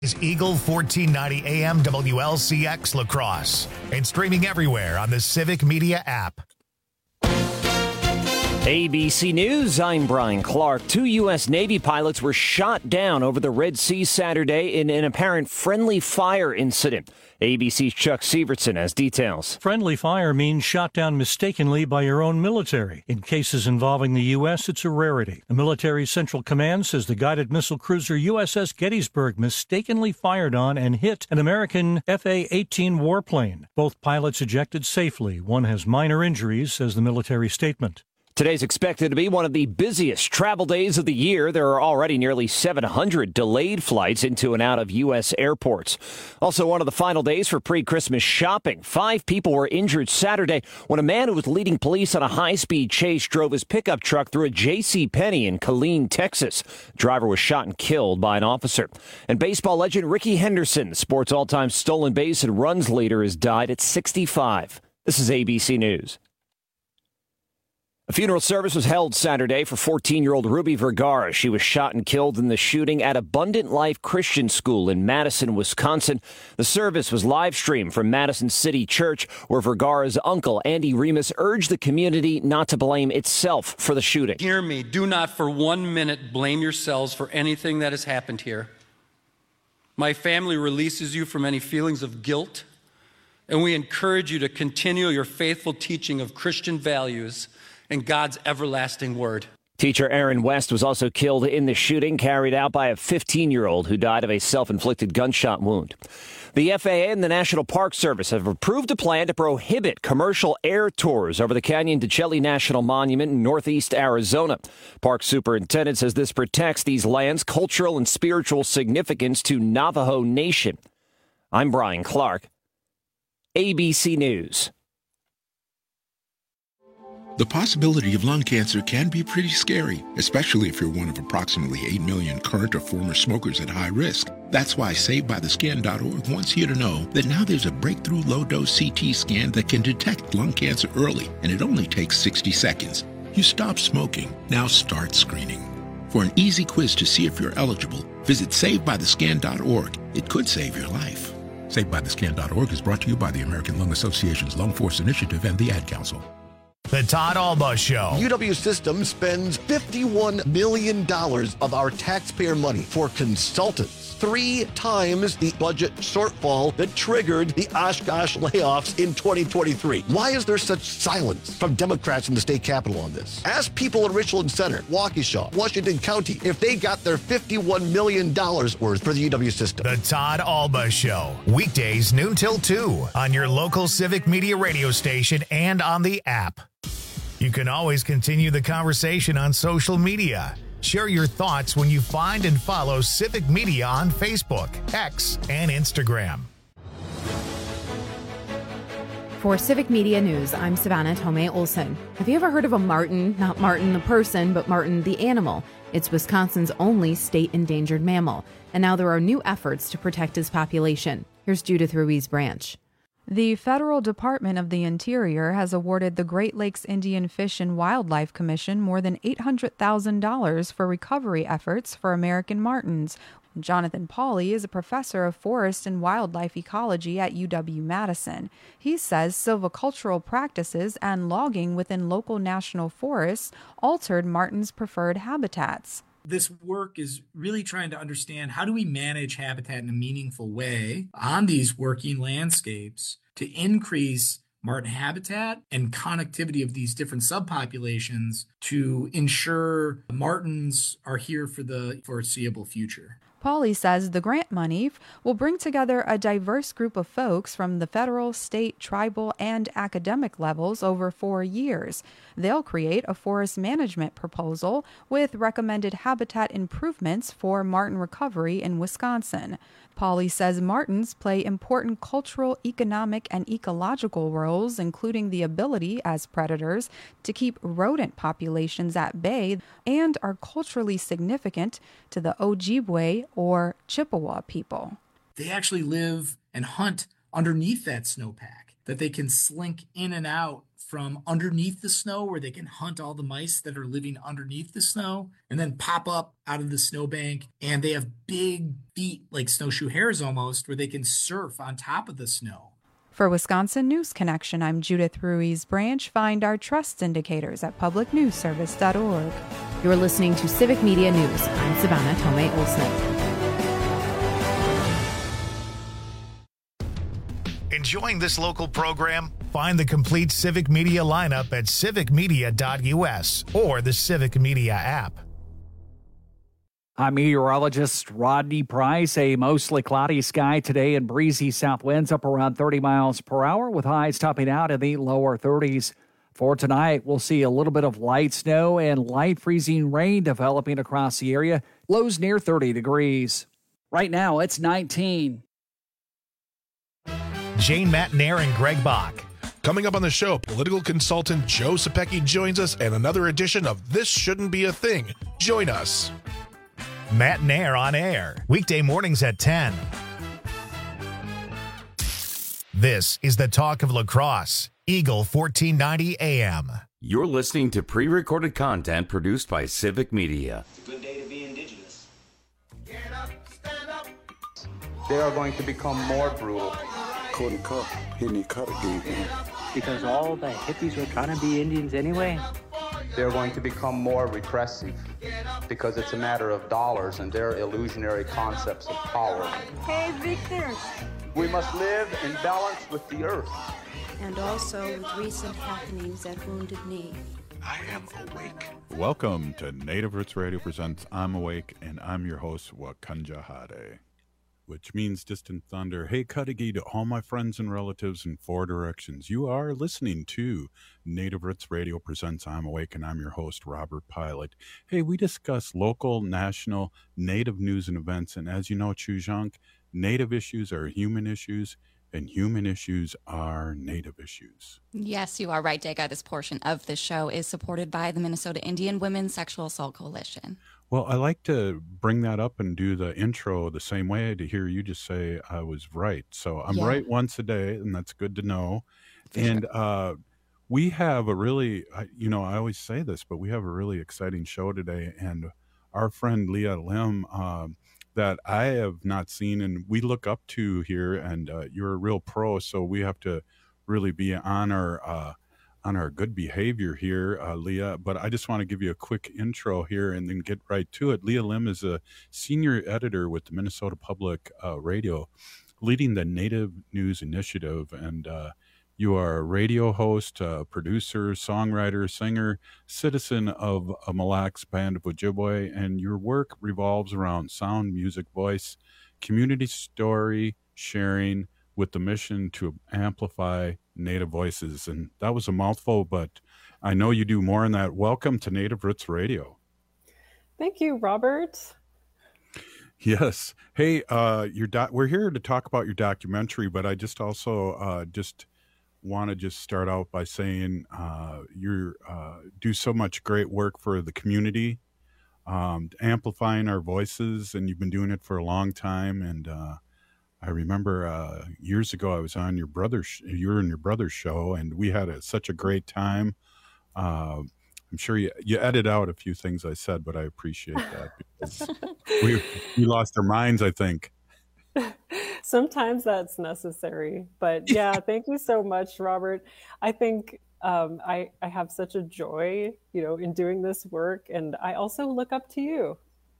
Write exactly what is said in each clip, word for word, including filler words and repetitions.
is Eagle fourteen ninety A M W L C X La Crosse and streaming everywhere on the Civic Media app. A B C News, I'm Brian Clark. Two U S. Navy pilots were shot down over the Red Sea Saturday in an apparent friendly fire incident. A B C's Chuck Severson has details. Friendly fire means shot down mistakenly by your own military. In cases involving the U S, it's a rarity. The military Central Command says the guided missile cruiser U S S Gettysburg mistakenly fired on and hit an American F A eighteen warplane. Both pilots ejected safely. One has minor injuries, says the military statement. Today's expected to be one of the busiest travel days of the year. There are already nearly seven hundred delayed flights into and out of U S airports. Also, one of the final days for pre-Christmas shopping. Five people were injured Saturday when a man who was leading police on a high-speed chase drove his pickup truck through a J C. Penney in Killeen, Texas. The driver was shot and killed by an officer. And baseball legend Rickey Henderson, the sport's all-time stolen base and runs leader, has died at sixty-five. This is A B C News. A funeral service was held Saturday for fourteen-year-old Ruby Vergara. She was shot and killed in the shooting at Abundant Life Christian School in Madison, Wisconsin. The service was live-streamed from Madison City Church, where Vergara's uncle, Andy Remus, urged the community not to blame itself for the shooting. Hear me. Do not for one minute blame yourselves for anything that has happened here. My family releases you from any feelings of guilt, and we encourage you to continue your faithful teaching of Christian values and God's everlasting word. Teacher Aaron West was also killed in the shooting carried out by a fifteen-year-old who died of a self-inflicted gunshot wound. The F A A and the National Park Service have approved a plan to prohibit commercial air tours over the Canyon de Chelly National Monument in northeast Arizona. Park superintendent says this protects these lands' cultural and spiritual significance to Navajo Nation. I'm Brian Clark, A B C News. The possibility of lung cancer can be pretty scary, especially if you're one of approximately eight million current or former smokers at high risk. That's why Saved By The Scan dot org wants you to know that now there's a breakthrough low-dose C T scan that can detect lung cancer early, and it only takes sixty seconds. You stop smoking, now start screening. For an easy quiz to see if you're eligible, visit Saved By The Scan dot org. It could save your life. Saved By The Scan dot org is brought to you by the American Lung Association's Lung Force Initiative and the Ad Council. The Todd Alba Show. U W Systems spends fifty-one million dollars of our taxpayer money for consultants, three times the budget shortfall that triggered the Oshkosh layoffs in twenty twenty-three. Why is there such silence from Democrats in the state capitol on this? Ask people in Richland Center, Waukesha, Washington County if they got their fifty-one million dollars worth for the U W system. The Todd Alba Show. Weekdays noon till two on your local Civic Media radio station and on the app. You can always continue the conversation on social media. Share your thoughts when you find and follow Civic Media on Facebook, X, and Instagram. For Civic Media News, I'm Savannah Tomei Olson. Have you ever heard of a marten? Not Martin the person, but marten the animal. It's Wisconsin's only state endangered mammal. And now there are new efforts to protect his population. Here's Judith Ruiz Branch. The Federal Department of the Interior has awarded the Great Lakes Indian Fish and Wildlife Commission more than eight hundred thousand dollars for recovery efforts for American martens. Jonathan Pauly is a professor of forest and wildlife ecology at U W-Madison. He says silvicultural practices and logging within local national forests altered martens' preferred habitats. This work is really trying to understand how do we manage habitat in a meaningful way on these working landscapes to increase marten habitat and connectivity of these different subpopulations to ensure martens are here for the foreseeable future. Pauly says the grant money will bring together a diverse group of folks from the federal, state, tribal, and academic levels over four years. They'll create a forest management proposal with recommended habitat improvements for marten recovery in Wisconsin. Pauly says martens play important cultural, economic, and ecological roles, including the ability as predators to keep rodent populations at bay, and are culturally significant to the Ojibwe or Chippewa people. They actually live and hunt underneath that snowpack. that they can slink in and out from underneath the snow, where they can hunt all the mice that are living underneath the snow, and then pop up out of the snowbank. And they have big feet, like snowshoe hares almost, where they can surf on top of the snow. For Wisconsin News Connection, I'm Judith Ruiz Branch. Find our trust indicators at public news service dot org. You're listening to Civic Media News. I'm Savannah Tomei Olson. Enjoying this local program? Find the complete Civic Media lineup at civic media dot u s or the Civic Media app. I'm meteorologist Rodney Price. A mostly cloudy sky today and breezy south winds up around thirty miles per hour with highs topping out in the lower thirties. For tonight, we'll see a little bit of light snow and light freezing rain developing across the area. Lows near thirty degrees. Right now, it's nineteen. Jane Matnair and Greg Bach. Coming up on the show, political consultant Joe Sapecki joins us and another edition of This Shouldn't Be a Thing. Join us. Matnair on air, weekday mornings at ten. This is the talk of La Crosse, Eagle fourteen ninety A M. You're listening to pre-recorded content produced by Civic Media. It's a good day to be indigenous. Get up, stand up. They are going to become more brutal. Couldn't cut, hitting cut again. Because all the hippies were trying to be Indians anyway. They're going to become more repressive because it's a matter of dollars and their illusionary concepts of power. Hey, Victor. We must live in balance with the earth. And also with recent happenings at Wounded Knee. I am awake. Welcome to Native Roots Radio presents I'm Awake, and I'm your host, Wakanja Hade, which means distant thunder. Hey, Cudahy to all my friends and relatives in four directions. You are listening to Native Roots Radio presents I'm Awake, and I'm your host, Robert Pilot. Hey, we discuss local, national, Native news and events, and as you know, Chujunk, Native issues are human issues, and human issues are Native issues. Yes, you are right, Dega. This portion of the show is supported by the Minnesota Indian Women's Sexual Assault Coalition. Well, I like to bring that up and do the intro the same way to hear you just say I was right. So I'm yeah. right once a day, and that's good to know. For and sure. uh, we have a really, you know, I always say this, but we have a really exciting show today. And our friend Leah Lim, uh, that I have not seen and we look up to here, and uh, you're a real pro, so we have to really be on our uh, on our good behavior here, uh, Leah. But I just want to give you a quick intro here and then get right to it. Leah Lim is a senior editor with the Minnesota Public uh, Radio, leading the Native News Initiative, and uh, you are a radio host, uh, producer, songwriter, singer, citizen of a Mille Lacs Band of Ojibwe, and your work revolves around sound, music, voice, community story sharing with the mission to amplify Native voices. And that was a mouthful, but I know you do more than that. Welcome to Native Roots Radio. Thank you, Robert. Yes. Hey, uh, your doc- we're here to talk about your documentary, but I just also uh, just want to just start out by saying uh, you uh, do so much great work for the community, um, amplifying our voices, and you've been doing it for a long time. And uh, I remember uh, years ago I was on your brother's, sh- you were in your brother's show, and we had a, such a great time. Uh, I'm sure you you edit out a few things I said, but I appreciate that because we we lost our minds, I think. Sometimes that's necessary, but yeah, thank you so much, Robert. I think um, I, I have such a joy, you know, in doing this work, and I also look up to you.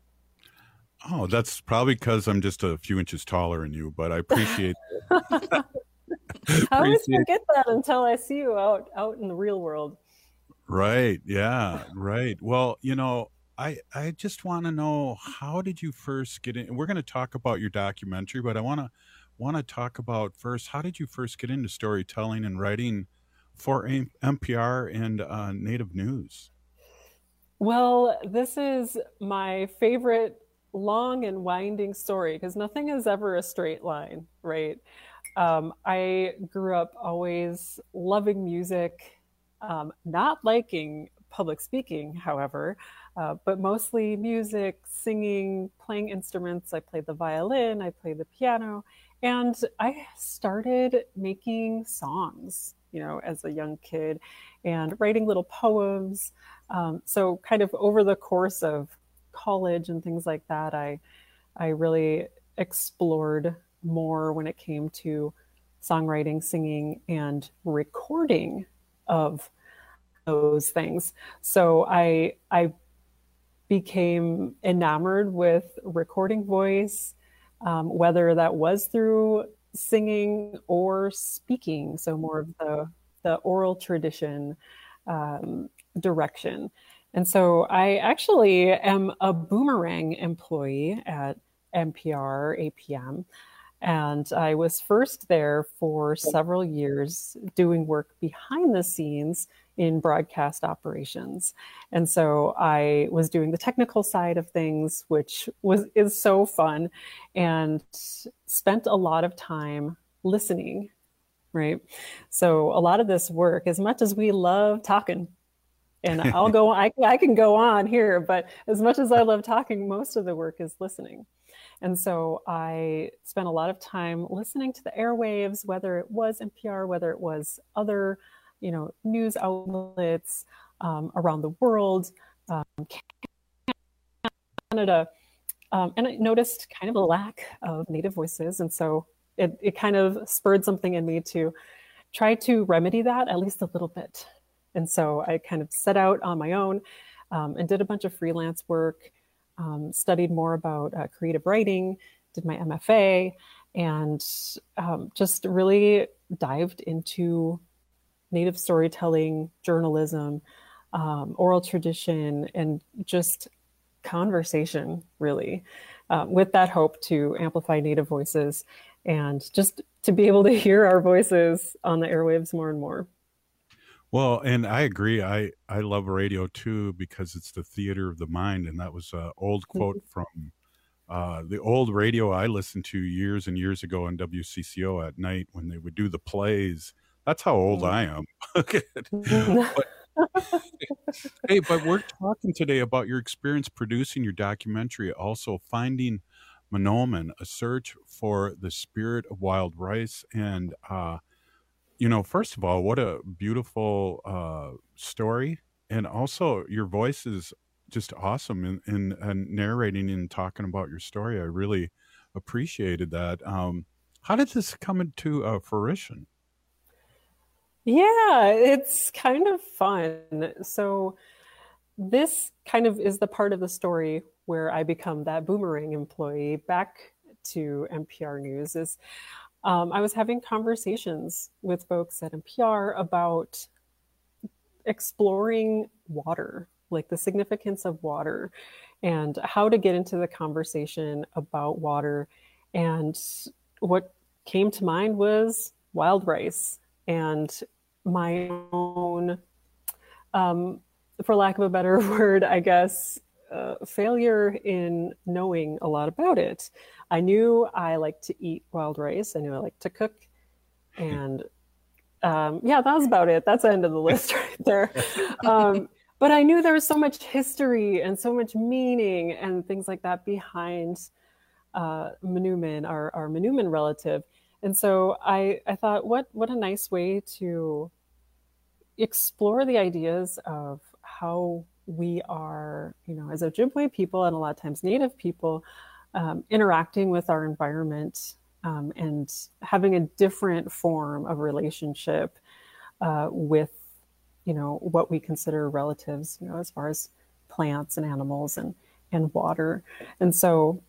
Oh, that's probably because I'm just a few inches taller than you, but I appreciate it. I always forget that until I see you out, out in the real world. Right. Yeah. Right. Well, you know, I, I just want to know, how did you first get in? We're going to talk about your documentary, but I want to want to talk about first, how did you first get into storytelling and writing for N P R and uh, Native News? Well, this is my favorite long and winding story because nothing is ever a straight line, right? Um, I grew up always loving music, um, not liking public speaking, however. uh, but mostly music, singing, playing instruments. I played the violin, I played the piano, and I started making songs, you know, as a young kid and writing little poems. Um, so kind of over the course of college and things like that, I, I really explored more when it came to songwriting, singing, and recording of those things. So I I became enamored with recording voice, um, whether that was through singing or speaking. So more of the the oral tradition um, direction. And so I actually am a Boomerang employee at N P R A P M. And I was first there for several years doing work behind the scenes in broadcast operations. And so I was doing the technical side of things, which was is so fun, and spent a lot of time listening, right? So a lot of this work, as much as we love talking, and I'll go, I, I can go on here, but as much as I love talking, most of the work is listening. And so I spent a lot of time listening to the airwaves, whether it was N P R, whether it was other, you know, news outlets um, around the world, um, Canada. Um, and I noticed kind of a lack of Native voices. And so it, it kind of spurred something in me to try to remedy that at least a little bit. And so I kind of set out on my own um, and did a bunch of freelance work. Um, studied more about uh, creative writing, did my M F A, and um, just really dived into Native storytelling, journalism, um, oral tradition, and just conversation, really, uh, with that hope to amplify Native voices and just to be able to hear our voices on the airwaves more and more. Well, and I agree. I, I love radio too, because it's the theater of the mind. And that was an old quote from uh, the old radio I listened to years and years ago on W C C O at night when they would do the plays. That's how old I am. but, hey, but we're talking today about your experience producing your documentary, also Finding Mahnomen, a search for the spirit of wild rice. And, uh, you know, first of all, what a beautiful uh, story. And also your voice is just awesome in, in, in narrating and talking about your story. I really appreciated that. Um, how did this come into uh, fruition? Yeah, it's kind of fun. So this kind of is the part of the story where I become that Boomerang employee back to N P R News. Is Um, I was having conversations with folks at N P R about exploring water, like the significance of water, and how to get into the conversation about water. And what came to mind was wild rice and my own, um, for lack of a better word, I guess, uh, failure in knowing a lot about it. I knew I liked to eat wild rice. I knew I liked to cook. And um, yeah, that was about it. That's the end of the list right there. Um, but I knew there was so much history and so much meaning and things like that behind uh, Mahnomen, our, our Mahnomen relative. And so I, I thought, what, what a nice way to explore the ideas of how we are, you know, as Ojibwe people and a lot of times Native people, Um, interacting with our environment um, and having a different form of relationship uh, with, you know, what we consider relatives, you know, as far as plants and animals and, and water. And so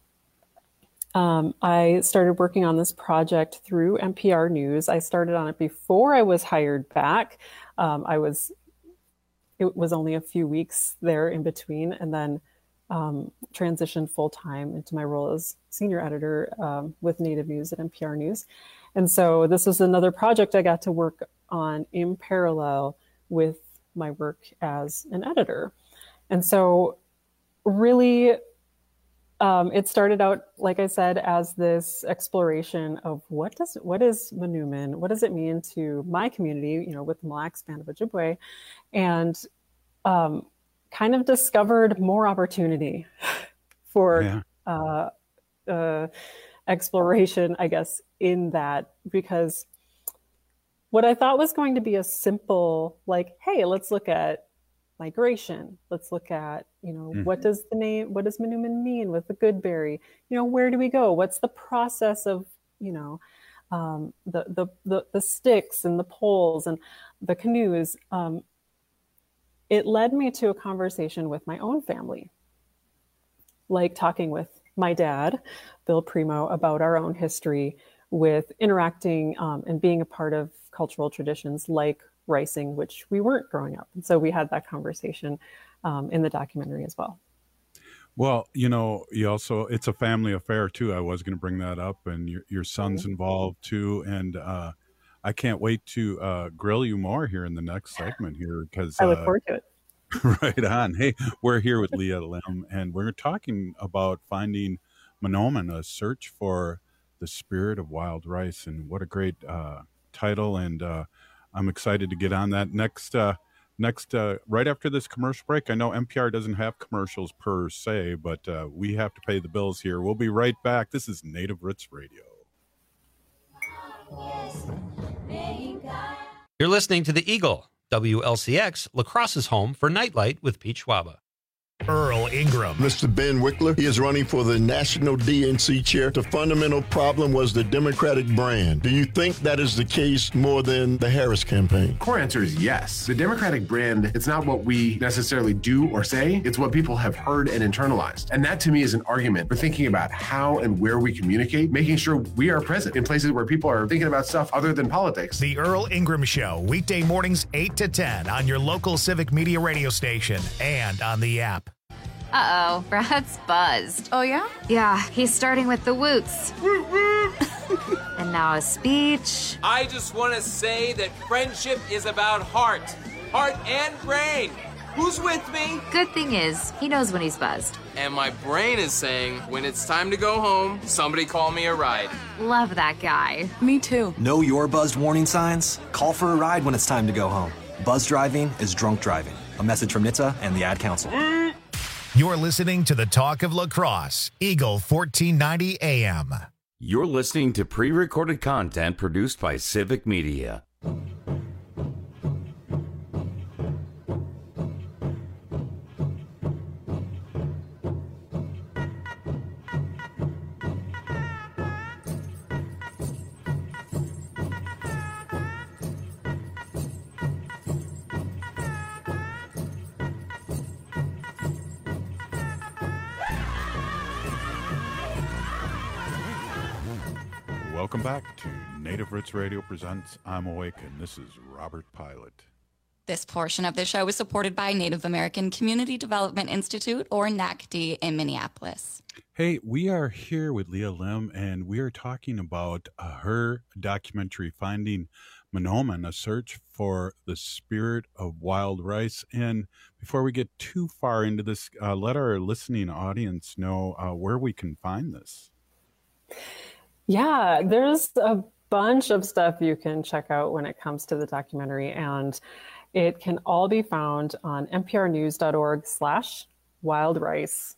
um, I started working on this project through N P R News. I started on it before I was hired back. Um, I was, it was only a few weeks there in between, and then Um, transitioned full-time into my role as senior editor um, with Native News at N P R News. And so this was another project I got to work on in parallel with my work as an editor. And so really, um, it started out, like I said, as this exploration of what does what is Mahnomen? What does it mean to my community, you know, with the Mille Lacs Band of Ojibwe? And um, kind of discovered more opportunity for Yeah. uh, uh, exploration, I guess, in that, because what I thought was going to be a simple, like, hey, let's look at migration. Let's look at, you know, Mhm. what does the name, what does Manoomin mean with the Goodberry? You know, where do we go? What's the process of, you know, um, the, the, the, the sticks and the poles and the canoes? Um, it led me to a conversation with my own family, like talking with my dad, Bill Primo, about our own history with interacting um, and being a part of cultural traditions like ricing, which we weren't growing up. And so we had that conversation um, in the documentary as well. Well, you know, you also, it's a family affair too. I was going to bring that up, and your, your son's involved too. And uh, I can't wait to uh, grill you more here in the next segment here, because I look uh, forward to it. right on. Hey, we're here with Leah Lim, and we're talking about finding Manoomin, a search for the spirit of wild rice. And what a great uh, title. And uh, I'm excited to get on that next, uh, next uh, right after this commercial break. I know N P R doesn't have commercials per se, but uh, we have to pay the bills here. We'll be right back. This is Native Roots Radio. You're listening to The Eagle, W L C X, La Crosse's home for Nightlight with Pete Schwaba. Earl Ingram. Mister Ben Wickler, he is running for the national D N C chair. The fundamental problem was the Democratic brand. Do you think that is the case more than the Harris campaign? Core answer is yes. The Democratic brand, it's not what we necessarily do or say, it's what people have heard and internalized. And that to me is an argument for thinking about how and where we communicate, making sure we are present in places where people are thinking about stuff other than politics. The Earl Ingram Show, weekday mornings eight to ten on your local Civic Media radio station and on the app. Uh-oh, Brad's buzzed. Oh, yeah? Yeah, he's starting with the woots. And now a speech. I just want to say that friendship is about heart. Heart and brain. Who's with me? Good thing is, he knows when he's buzzed. And my brain is saying, when it's time to go home, somebody call me a ride. Love that guy. Me too. Know your buzzed warning signs? Call for a ride when it's time to go home. Buzz driving is drunk driving. A message from N H T S A and the Ad Council. You're listening to the Talk of La Crosse, Eagle fourteen ninety A M. You're listening to pre-recorded content produced by Civic Media. Welcome back to Native Roots Radio Presents I'm Awake, and this is Robert Pilot. This portion of the show is supported by Native American Community Development Institute, or N A C D, in Minneapolis. Hey, we are here with Leah Lim, and we are talking about uh, her documentary, Finding Manoomin, a search for the spirit of wild rice. And before we get too far into this, uh, let our listening audience know uh, where we can find this. Yeah, there's a bunch of stuff you can check out when it comes to the documentary, and it can all be found on nprnews.org slash wild rice.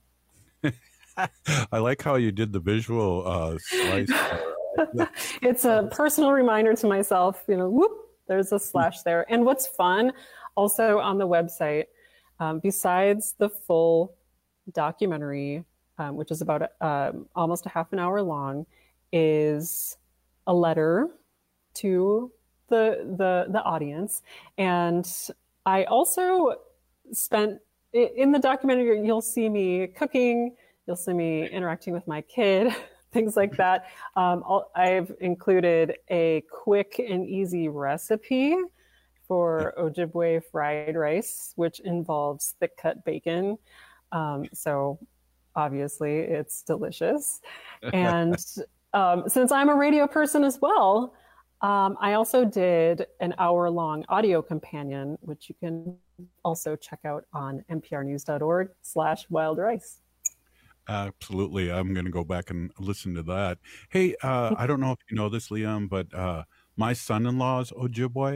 I like how you did the visual uh, slice. It's a personal reminder to myself, you know, whoop, there's a slash there. And what's fun also on the website, um, besides the full documentary, um, which is about um, almost a half an hour long, is a letter to the the the audience. And I also spent in the documentary, you'll see me cooking, you'll see me interacting with my kid, things like that. Um, I've included a quick and easy recipe for Ojibwe fried rice, which involves thick cut bacon. Um, so obviously it's delicious. And um, since I'm a radio person as well, um, I also did an hour long audio companion, which you can also check out on nprnews.org slash wild rice. Absolutely. I'm going to go back and listen to that. Hey, uh, I don't know if you know this, Liam, but uh, my son-in-law is Ojibwe.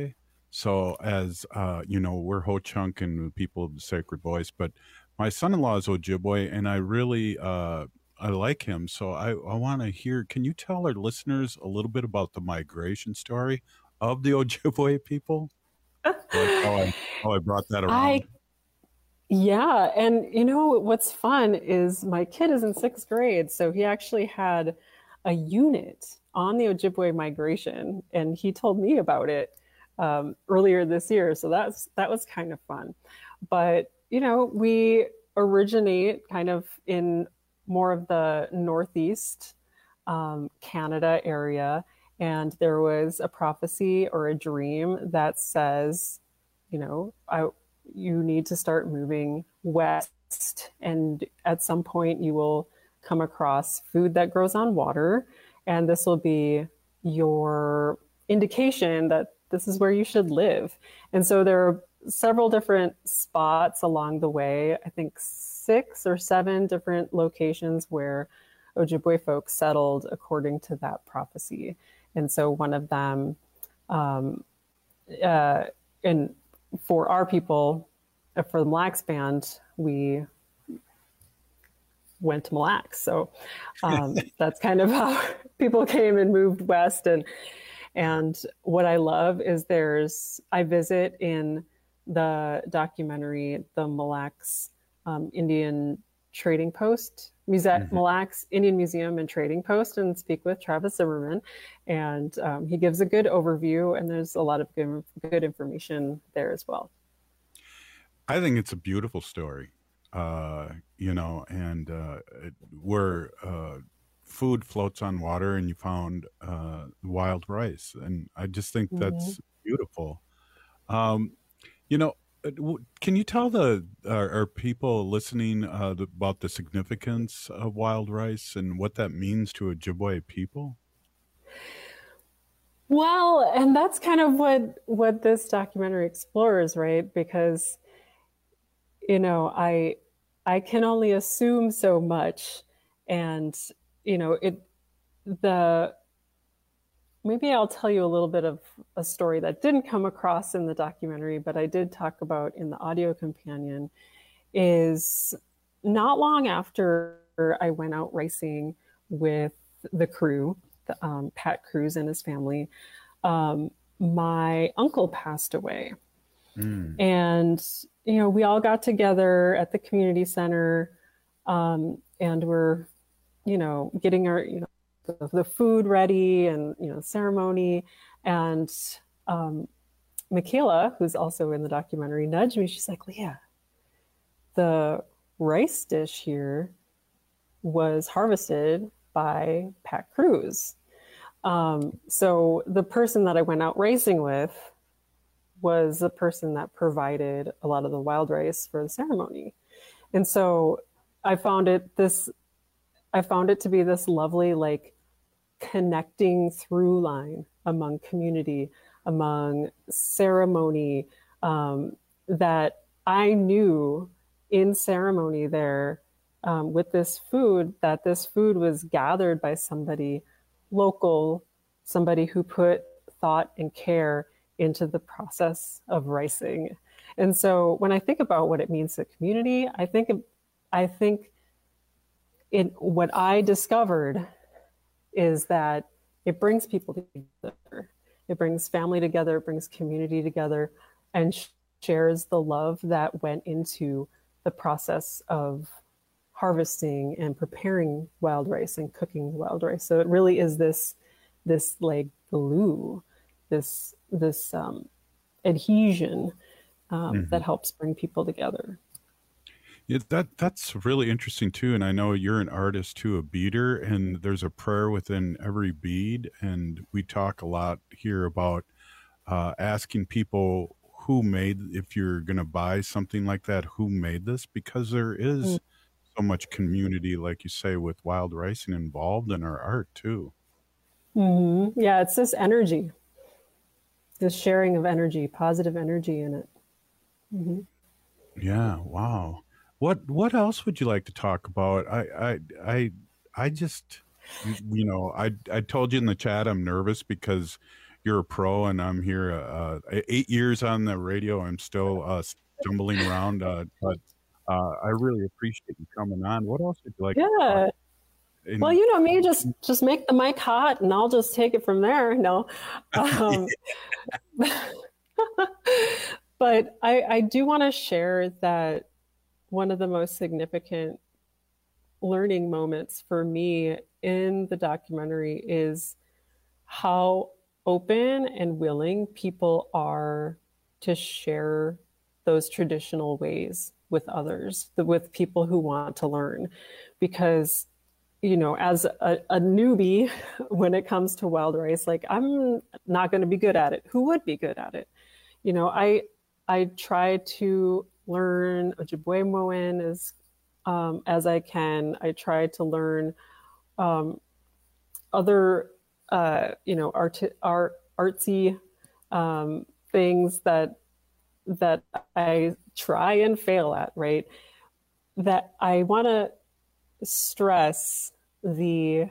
So as, uh, you know, we're Ho-Chunk and people of the Sacred Voice, but my son-in-law is Ojibwe, and I really, uh, I like him. So I, I want to hear, can you tell our listeners a little bit about the migration story of the Ojibwe people? Like how, I, how I brought that around. I, yeah. And you know, what's fun is my kid is in sixth grade. So he actually had a unit on the Ojibwe migration, and he told me about it um, earlier this year. So that's, that was kind of fun. But, you know, we originate kind of in more of the Northeast um, Canada area. And there was a prophecy or a dream that says, you know, I, you need to start moving west. And at some point you will come across food that grows on water. And this will be your indication that this is where you should live. And so there are several different spots along the way, I think six or seven different locations where Ojibwe folks settled according to that prophecy. And so one of them, um, uh, and for our people, uh, for the Mille Lacs Band, we went to Mille Lacs. So um, that's kind of how people came and moved west. And and what I love is there's, I visit in the documentary, the Mille Lacs um, Indian Trading Post, Muse- mm-hmm. Mille Lacs Indian Museum and Trading Post, and speak with Travis Zimmerman. And um, he gives a good overview, and there's a lot of good, good information there as well. I think it's a beautiful story, uh, you know, and uh, it, where uh, food floats on water and you found uh, wild rice. And I just think that's mm-hmm. beautiful. Um, you know, can you tell the uh, our people listening uh, the, about the significance of wild rice and what that means to Ojibwe people? Well, and that's kind of what what this documentary explores, right? Because, you know, I I can only assume so much, and you know, it the maybe I'll tell you a little bit of a story that didn't come across in the documentary, but I did talk about in the audio companion. Is not long after I went out racing with the crew, the, um, Pat Cruz and his family, um, my uncle passed away. Mm. And, you know, we all got together at the community center um, and we're, you know, getting our, you know, the, the food ready and, you know, ceremony. And um, Michaela, who's also in the documentary, nudged me. She's like, Leah, the rice dish here was harvested by Pat Cruz. Um, so the person that I went out racing with was the person that provided a lot of the wild rice for the ceremony. And so I found it this, I found it to be this lovely, like, connecting through line among community, among ceremony, um, that I knew in ceremony there um, with this food, that this food was gathered by somebody local, somebody who put thought and care into the process of ricing. And so when I think about what it means to community, I think, I think it, what I discovered is that it brings people together. It brings family together, it brings community together, and sh- shares the love that went into the process of harvesting and preparing wild rice and cooking wild rice. So it really is this, this like glue, this, this um, adhesion um, mm-hmm. that helps bring people together. Yeah, that that's really interesting too. And I know you're an artist too, a beader, and there's a prayer within every bead. And we talk a lot here about uh, asking people who made, if you're going to buy something like that, who made this, because there is mm-hmm. so much community, like you say, with wild ricing involved in our art too. Mm-hmm. Yeah, it's this energy, this sharing of energy, positive energy in it. Mm-hmm. Yeah. Wow. What what else would you like to talk about? I I I, I just, you know, I I told you in the chat I'm nervous because, you're a pro, and I'm here uh, eight years on the radio. I'm still uh, stumbling around, uh, but uh, I really appreciate you coming on. What else would you like? Yeah. In- well, you know me, just just make the mic hot, and I'll just take it from there. No, um, but I, I do want to share that one of the most significant learning moments for me in the documentary is how open and willing people are to share those traditional ways with others, with people who want to learn. Because, you know, as a, a newbie, when it comes to wild rice, like I'm not going to be good at it. Who would be good at it? You know, I I try to learn Ojibwe Moen as um, as I can. I try to learn um, other uh, you know, art, art, artsy um, things that that I try and fail at, right? That I want to stress the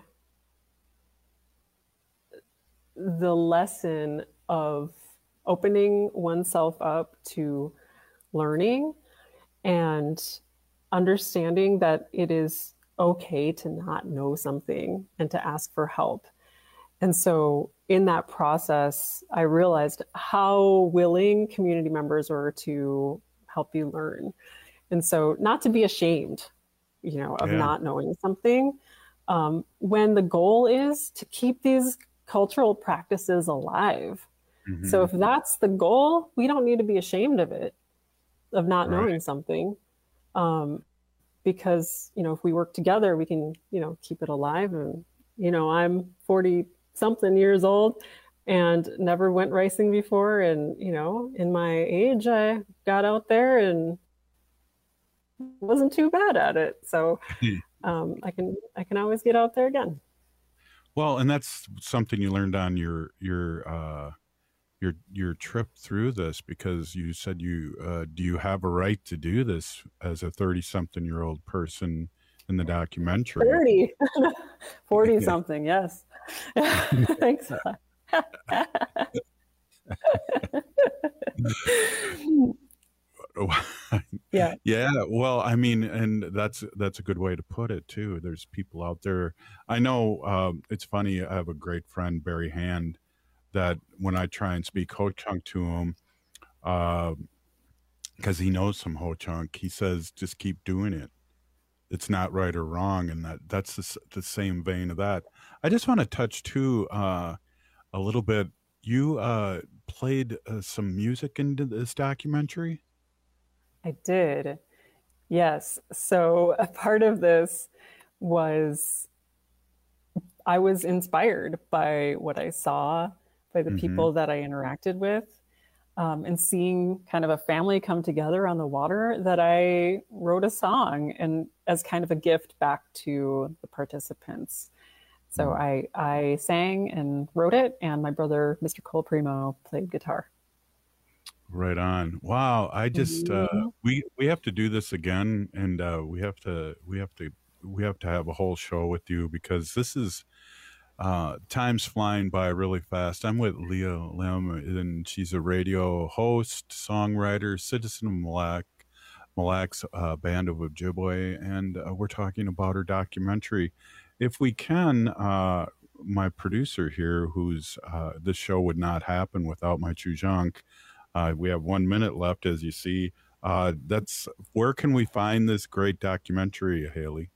the lesson of opening oneself up to learning and understanding that it is okay to not know something and to ask for help. And so in that process, I realized how willing community members were to help you learn. And so not to be ashamed, you know, of Yeah. not knowing something, um, when the goal is to keep these cultural practices alive. Mhm. So if that's the goal, we don't need to be ashamed of it, of not Right. knowing something. Um, because, you know, if we work together, we can, you know, keep it alive. And, you know, I'm forty something years old and never went racing before. And, you know, in my age, I got out there and wasn't too bad at it. So um, I can, I can always get out there again. Well, and that's something you learned on your your uh, your your trip through this, because you said you uh, do you have a right to do this as a thirty-something-year-old person in the documentary? thirty, forty something. Yes. Thanks. Yeah. Yeah. Well, I mean, and that's that's a good way to put it too. There's people out there. I know um, it's funny. I have a great friend, Barry Hand, that when I try and speak Ho-Chunk to him, because he knows some Ho-Chunk, he says, just keep doing it. It's not right or wrong, and that that's the, s- the same vein of that. I just want to touch too uh, a little bit. You uh, played uh, some music into this documentary. I did. Yes. So a part of this was I was inspired by what I saw, by the Mhm. people that I interacted with, um, and seeing kind of a family come together on the water, that I wrote a song and as kind of a gift back to the participants. So I, I sang and wrote it, and my brother, Mister Cole Primo, played guitar. Right on. Wow. I just uh Mhm. we we have to do this again, and uh we have to we have to we have to have a whole show with you, because this is uh time's flying by really fast. I'm with Leah Lim, and she's a radio host, songwriter, citizen of Mille Lacs, Mille Lacs uh, band of Ojibwe, and uh, we're talking about her documentary. If we can, uh my producer here, who's uh this show would not happen without my Chujunk. Uh, we have one minute left, as you see. Uh, that's where can we find this great documentary, Haley?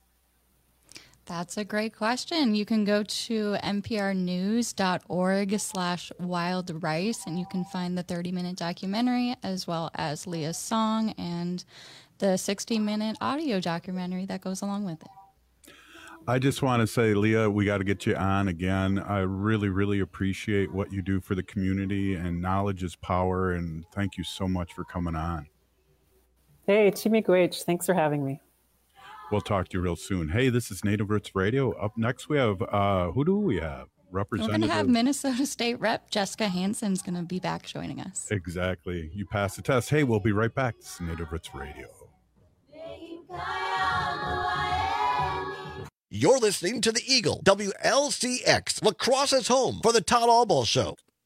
That's a great question. You can go to nprnews.org slash wild rice, and you can find the thirty minute documentary as well as Leah's song and the sixty minute audio documentary that goes along with it. I just want to say, Leah, we got to get you on again. I really, really appreciate what you do for the community, and knowledge is power. And thank you so much for coming on. Hey, Chimigwech, thanks for having me. We'll talk to you real soon. Hey, this is Native Roots Radio. Up next, we have, uh, who do we have? We're going Representative. to have Minnesota State Rep Jessica Hansen's going to be back joining us. Exactly. You passed the test. Hey, we'll be right back. This is Native Roots Radio. You're listening to the Eagle, W L C X, La Crosse's home for the Todd Alball Show.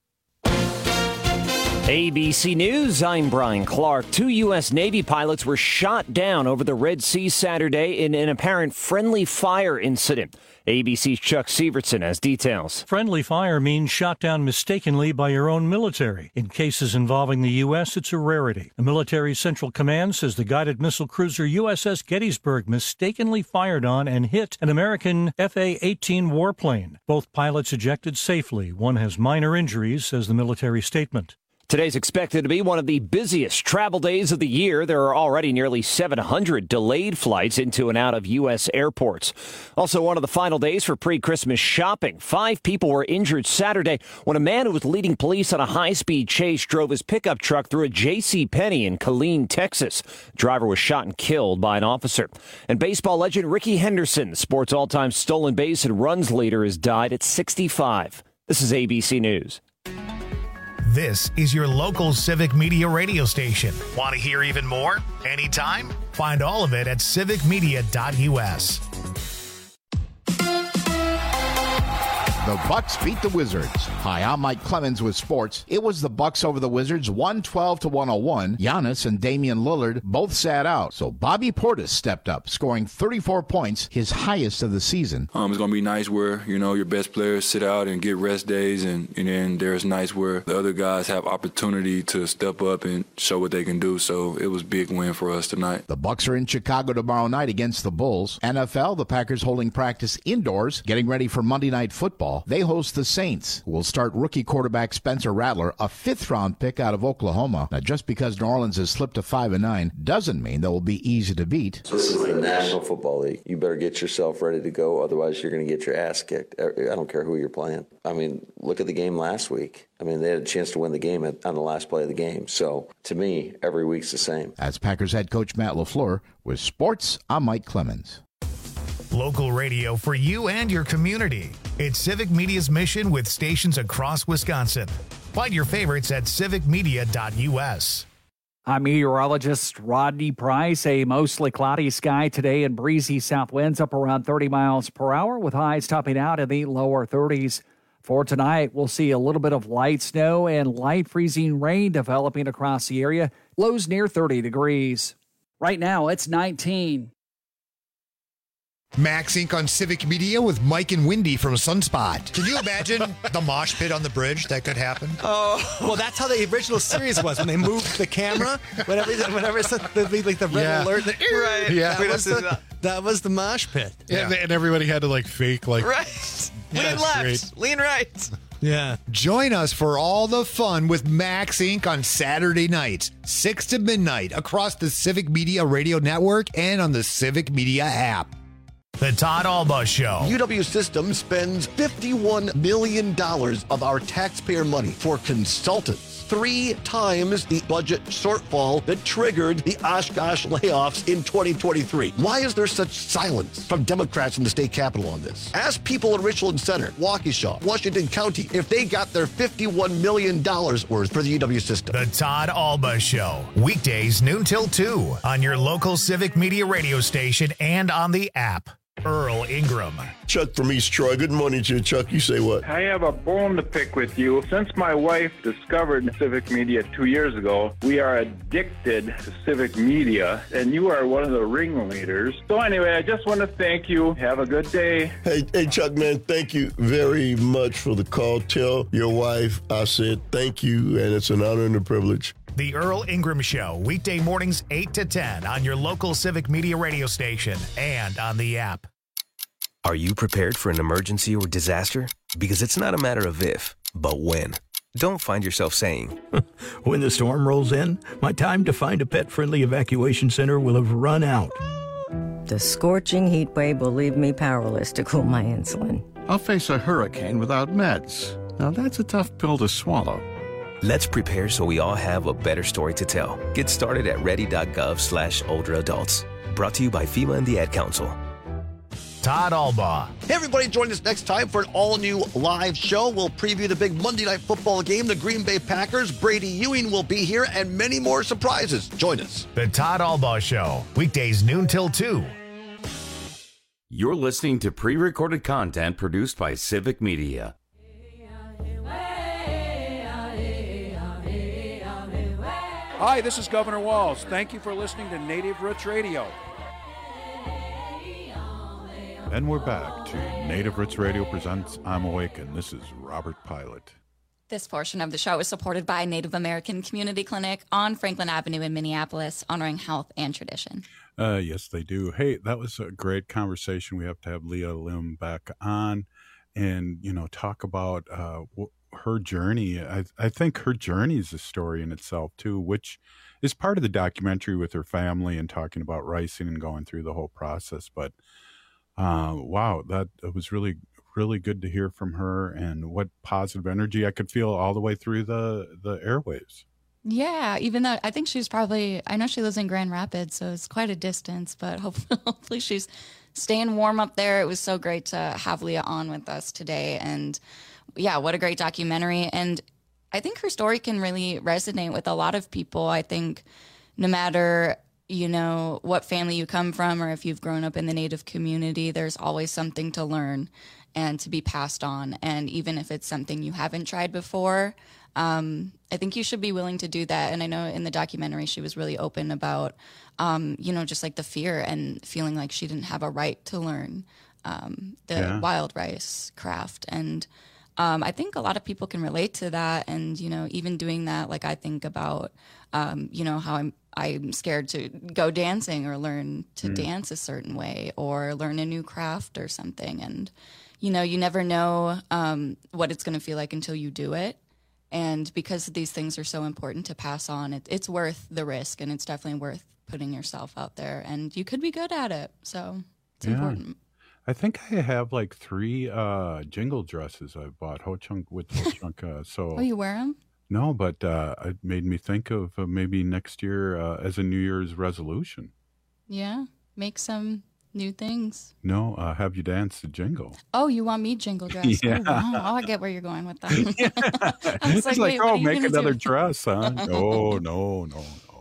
A B C News, I'm Brian Clark. Two U S. Navy pilots were shot down over the Red Sea Saturday in an apparent friendly fire incident. A B C's Chuck Severson has details. Friendly fire means shot down mistakenly by your own military. In cases involving the U S, it's a rarity. The military Central Command says the guided missile cruiser U S S Gettysburg mistakenly fired on and hit an American F A eighteen warplane. Both pilots ejected safely. One has minor injuries, says the military statement. Today's expected to be one of the busiest travel days of the year. There are already nearly seven hundred delayed flights into and out of U S airports. Also, one of the final days for pre-Christmas shopping. Five people were injured Saturday when a man who was leading police on a high-speed chase drove his pickup truck through a J C. Penney in Killeen, Texas. The driver was shot and killed by an officer. And baseball legend Rickey Henderson, sports all-time stolen base and runs leader, has died at sixty-five. This is A B C News. This is your local Civic Media radio station. Want to hear even more? Anytime? Find all of it at civic media dot u s. The Bucks beat the Wizards. Hi, I'm Mike Clemens with sports. It was the Bucks over the Wizards, one twelve to one oh one. Giannis and Damian Lillard both sat out, so Bobby Portis stepped up, scoring thirty-four points, his highest of the season. Um, it's going to be nice where, you know, your best players sit out and get rest days, and, and then there's nice where the other guys have opportunity to step up and show what they can do, so it was a big win for us tonight. The Bucks are in Chicago tomorrow night against the Bulls. N F L, the Packers holding practice indoors, getting ready for Monday Night Football. They host the Saints, who will start rookie quarterback Spencer Rattler, a fifth-round pick out of Oklahoma. Now, just because New Orleans has slipped to five and nine doesn't mean they will be easy to beat. This is the National Football League. You better get yourself ready to go, otherwise you're going to get your ass kicked. I don't care who you're playing. I mean, look at the game last week. I mean, they had a chance to win the game on the last play of the game. So, to me, every week's the same. That's Packers head coach Matt LaFleur. With sports, I'm Mike Clemens. Local radio for you and your community. It's Civic Media's mission with stations across Wisconsin. Find your favorites at civic media dot u s. I'm meteorologist Rodney Price. A mostly cloudy sky today and breezy south winds up around thirty miles per hour with highs topping out in the lower thirties. For tonight, we'll see a little bit of light snow and light freezing rain developing across the area. Lows near thirty degrees. Right now, it's nineteen. Max Incorporated on Civic Media with Mike and Wendy from Sunspot. Can you imagine the mosh pit on the bridge? That could happen. Oh, well, that's how the original series was when they moved the camera. Whenever, whenever it's the, like the red yeah. alert, the, right? Yeah, that was the, that was the mosh pit. Yeah, yeah. And everybody had to like fake like right. Lean left, great. Lean right. Yeah. Join us for all the fun with Max Incorporated on Saturday nights, six to midnight, across the Civic Media Radio Network and on the Civic Media app. The Todd Alba Show. U W Systems spends fifty-one million dollars of our taxpayer money for consultants. Three times the budget shortfall that triggered the Oshkosh layoffs in twenty twenty-three. Why is there such silence from Democrats in the state capitol on this? Ask people in Richland Center, Waukesha, Washington County, if they got their fifty-one million dollars worth for the U W system. The Todd Alba Show. Weekdays noon till two on your local Civic Media radio station and on the app. Earl Ingram. Chuck from East Troy. Good morning to you, Chuck. You say what? I have a bone to pick with you. Since my wife discovered Civic Media two years ago, we are addicted to Civic Media, and you are one of the ringleaders. So anyway, I just want to thank you. Have a good day. Hey, hey, Chuck, man, thank you very much for the call. Tell your wife I said thank you, and it's an honor and a privilege. The Earl Ingram Show, weekday mornings eight to ten on your local Civic Media radio station and on the app. Are you prepared for an emergency or disaster? Because it's not a matter of if, but when. Don't find yourself saying, when the storm rolls in, my time to find a pet-friendly evacuation center will have run out. The scorching heat wave will leave me powerless to cool my insulin. I'll face a hurricane without meds. Now that's a tough pill to swallow. Let's prepare so we all have a better story to tell. Get started at ready.gov slash older adults. Brought to you by FEMA and the Ad Council. Todd Alba. Hey, everybody, join us next time for an all-new live show. We'll preview the big Monday Night Football game, the Green Bay Packers. Brady Ewing will be here, and many more surprises. Join us. The Todd Alba Show, weekdays noon till two. You're listening to pre-recorded content produced by Civic Media. Hi, this is Governor Walz. Thank you for listening to Native Roots Radio. And we're back to Native Roots Radio presents I'm Awakened. This is Robert Pilot. This portion of the show is supported by Native American Community Clinic on Franklin Avenue in Minneapolis, honoring health and tradition. Uh, yes, they do. Hey, that was a great conversation. We have to have Leah Lim back on and, you know, talk about uh, w- her journey. I, I think her journey is a story in itself, too, which is part of the documentary with her family and talking about ricing and going through the whole process. But uh, wow, that it was really, really good to hear from her, and what positive energy I could feel all the way through the, the airwaves. Yeah, even though I think she's probably, I know she lives in Grand Rapids, so it's quite a distance, but hopefully, hopefully she's staying warm up there. It was so great to have Leah on with us today. And yeah, what a great documentary. And I think her story can really resonate with a lot of people. I think no matter, you know, what family you come from or if you've grown up in the Native community, there's always something to learn and to be passed on. And even if it's something you haven't tried before, um, I think you should be willing to do that. And I know in the documentary, she was really open about, um, you know, just like the fear and feeling like she didn't have a right to learn um, the yeah. wild rice craft. And um, I think a lot of people can relate to that. And, you know, even doing that, like I think about, um, you know, how I'm, I'm scared to go dancing or learn to mm. dance a certain way or learn a new craft or something. And, you know, you never know um, what it's going to feel like until you do it. And because these things are so important to pass on, it, it's worth the risk, and it's definitely worth putting yourself out there. And you could be good at it, so it's yeah. important. I think I have like three uh, jingle dresses I bought, Ho Chunk with Ho Chunk. Uh, so oh, you wear them? No, but uh, it made me think of uh, maybe next year uh, as a New Year's resolution. Yeah, make some new things. No, uh, have you dance the jingle? Oh, you want me jingle dress? Yeah. Oh, wow. Oh, I get where you're going with that. Yeah. I was it's like, like, wait, oh, make another do? dress, huh? No, no, no, no.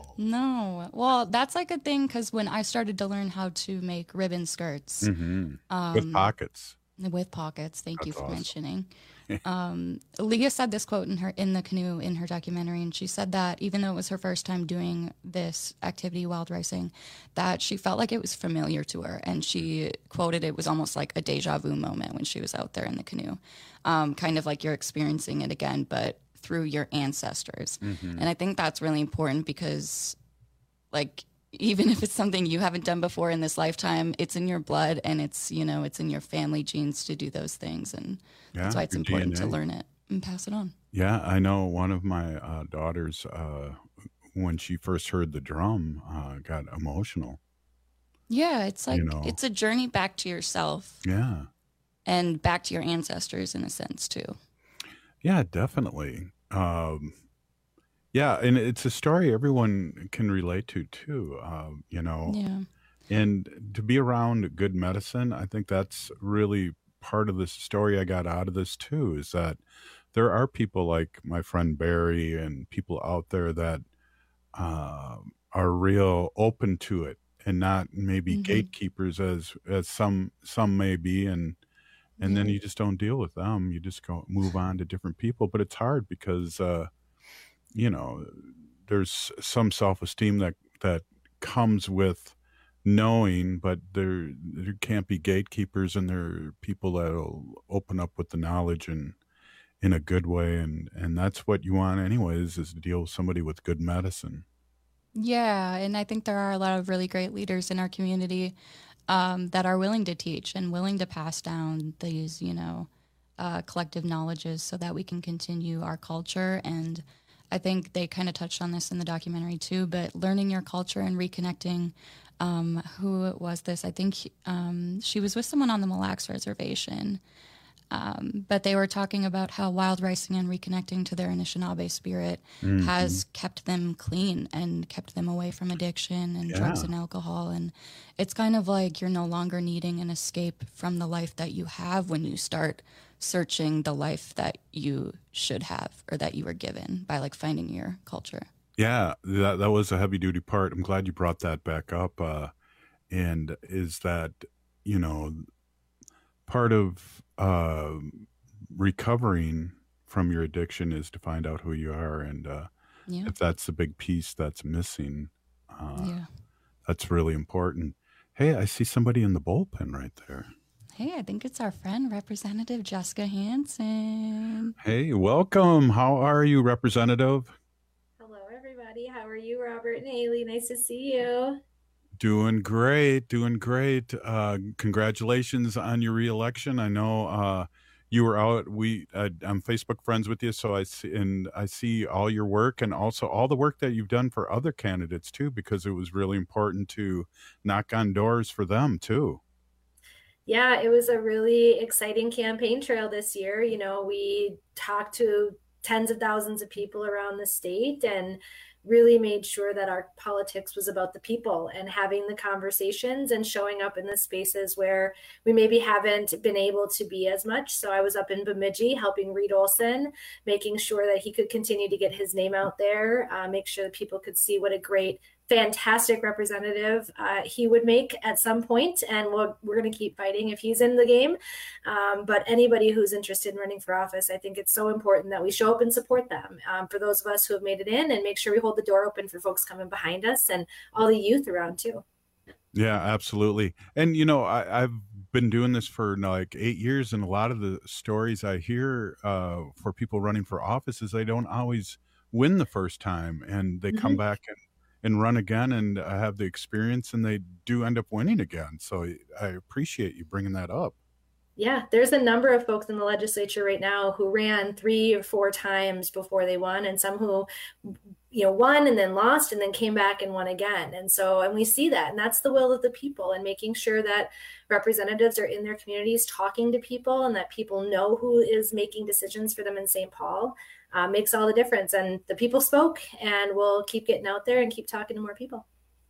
No. Well, that's like a thing because when I started to learn how to make ribbon skirts. Mm-hmm. Um, with pockets. With pockets. Thank That's you for awesome. mentioning. um, Leah said this quote in her in the canoe in her documentary, and she said that even though it was her first time doing this activity, wild ricing, that she felt like it was familiar to her, and she quoted it was almost like a deja vu moment when she was out there in the canoe, um, kind of like you're experiencing it again, but through your ancestors. Mm-hmm. And I think that's really important because, like, even if it's something you haven't done before in this lifetime, it's in your blood, and it's, you know, it's in your family genes to do those things. And yeah, that's why it's important D N A. to learn it and pass it on. Yeah, I know one of my uh, daughters, uh, when she first heard the drum, uh, got emotional. Yeah, it's like, You know. it's a journey back to yourself Yeah. and back to your ancestors in a sense too. Yeah, definitely. Um, yeah, and it's a story everyone can relate to too. Uh, you know, Yeah. and to be around good medicine, I think that's really part of the story I got out of this too. Is that there are people like my friend Barry and people out there that uh, are real open to it and not maybe Mhm. gatekeepers as as some some may be, and and then Yeah. you just don't deal with them. You just go move on to different people. But it's hard because uh, you know, there's some self-esteem that that comes with knowing, but there there can't be gatekeepers, and there are people that'll open up with the knowledge and in a good way, and and that's what you want anyways, is to deal with somebody with good medicine. Yeah, and I think there are a lot of really great leaders in our community um, that are willing to teach and willing to pass down these, you know, uh, collective knowledges so that we can continue our culture. And I think they kind of touched on this in the documentary too, but learning your culture and reconnecting. Um, who was this? I think um, she was with someone on the Mille Lacs Reservation. Um, but they were talking about how wild ricing and reconnecting to their Anishinaabe spirit Mhm. has kept them clean and kept them away from addiction and drugs Yeah. and alcohol. And it's kind of like you're no longer needing an escape from the life that you have when you start searching the life that you should have or that you were given by like finding your culture. Yeah, that that was a heavy duty part. I'm glad you brought that back up. Uh, and is that, you know, part of uh, recovering from your addiction is to find out who you are. And uh, Yeah. if that's the big piece that's missing, uh, Yeah. that's really important. Hey, I see somebody in the bullpen right there. Hey, I think it's our friend, Representative Jessica Hansen. Hey, welcome. How are you, Representative? Hello, everybody. How are you, Robert and Haley? Nice to see you. Doing great, doing great. Uh, congratulations on your reelection. I know uh, you were out. We uh, I'm Facebook friends with you, so I see and I see all your work and also all the work that you've done for other candidates too, because it was really important to knock on doors for them too. Yeah, it was a really exciting campaign trail this year. You know, we talked to tens of thousands of people around the state and really made sure that our politics was about the people and having the conversations and showing up in the spaces where we maybe haven't been able to be as much. So I was up in Bemidji helping Reed Olson, making sure that he could continue to get his name out there, uh, make sure that people could see what a great, fantastic representative uh, he would make at some point. And we'll, we're going to keep fighting if he's in the game. Um, but anybody who's interested in running for office, I think it's so important that we show up and support them. Um, for those of us who have made it in, and make sure we hold the door open for folks coming behind us and all the youth around too. Yeah, absolutely. And, you know, I, I've been doing this for like eight years, and a lot of the stories I hear uh, for people running for office is they don't always win the first time, and they mm-hmm. come back and, and run again and uh, have the experience, and they do end up winning again. So I appreciate you bringing that up. Yeah, there's a number of folks in the legislature right now who ran three or four times before they won, and some who, you know, won and then lost and then came back and won again. And so, and we see that, and that's the will of the people, and making sure that representatives are in their communities talking to people and that people know who is making decisions for them in Saint Paul uh, makes all the difference. And the people spoke, and we'll keep getting out there and keep talking to more people.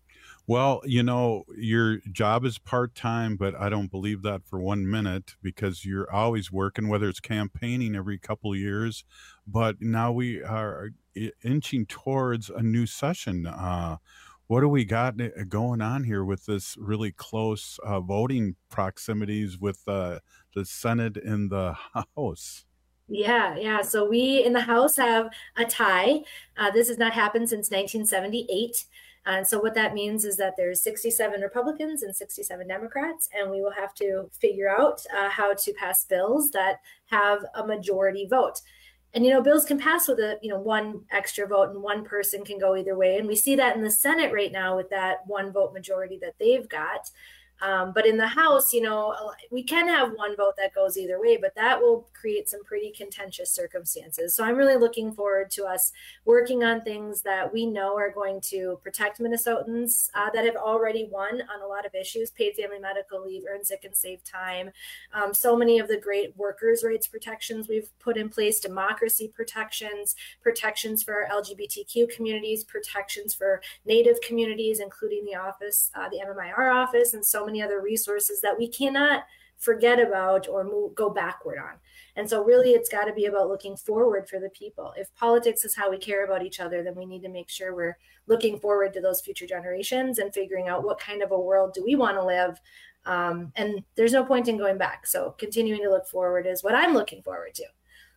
Well, you know, your job is part-time, but I don't believe that for one minute, because you're always working, whether it's campaigning every couple of years. But now we are inching towards a new session. Uh, what do we got going on here with this really close uh, voting proximities with uh, the Senate and the House? Yeah, yeah. So we in the House have a tie. Uh, this has not happened since nineteen seventy-eight. And so what that means is that there's sixty-seven Republicans and sixty-seven Democrats, and we will have to figure out uh, how to pass bills that have a majority vote. And, you know, bills can pass with a, you know, one extra vote, and one person can go either way. And we see that in the Senate right now with that one vote majority that they've got. Um, but in the House, you know, we can have one vote that goes either way, but that will create some pretty contentious circumstances. So I'm really looking forward to us working on things that we know are going to protect Minnesotans uh, that have already won on a lot of issues: paid family medical leave, earn sick and save time. Um, so many of the great workers' rights protections we've put in place, democracy protections, protections for our L G B T Q communities, protections for Native communities, including the office, uh, the M M I R office, and so many other resources that we cannot forget about or move, go backward on. And so really it's got to be about looking forward for the people. If politics is how we care about each other, then we need to make sure we're looking forward to those future generations and figuring out what kind of a world do we want to live. Um, and there's no point in going back. So continuing to look forward is what I'm looking forward to.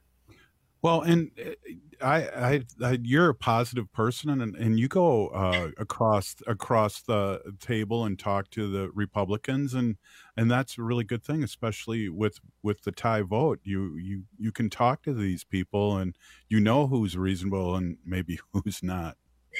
Well, and I, I, I, you're a positive person, and, and you go uh, across across the table and talk to the Republicans, and and that's a really good thing, especially with with the tie vote. You you you can talk to these people, and you know who's reasonable and maybe who's not.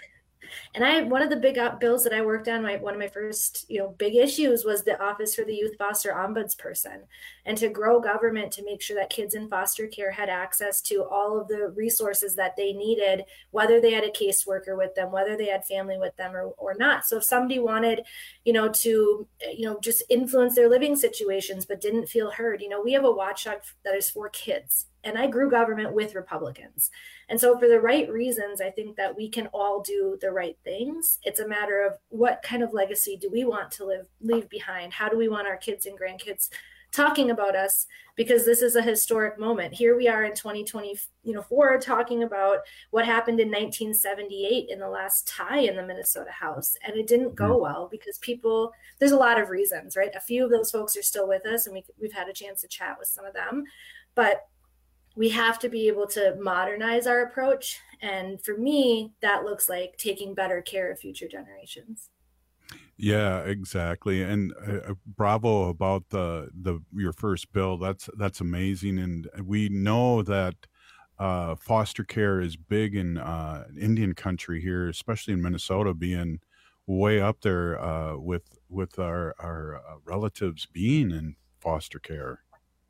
And I, one of the big bills that I worked on, my, one of my first, you know, big issues was the Office for the Youth Foster Ombudsperson, and to grow government to make sure that kids in foster care had access to all of the resources that they needed, whether they had a caseworker with them, whether they had family with them or, or not. So if somebody wanted, you know, to, you know, just influence their living situations, but didn't feel heard, you know, we have a watchdog that is for kids. And I grew government with Republicans. And so for the right reasons, I think that we can all do the right things. It's a matter of what kind of legacy do we want to live, leave behind? How do we want our kids and grandkids talking about us? Because this is a historic moment. Here we are in twenty twenty-four talking about what happened in nineteen seventy-eight in the last tie in the Minnesota House. And it didn't go well because people, there's a lot of reasons, right? A few of those folks are still with us, and we, we've had a chance to chat with some of them. But we have to be able to modernize our approach. And for me, that looks like taking better care of future generations. Yeah, exactly. And uh, bravo about the the your first bill. That's that's amazing. And we know that uh, foster care is big in uh, Indian country here, especially in Minnesota, being way up there uh, with with our our uh, relatives being in foster care.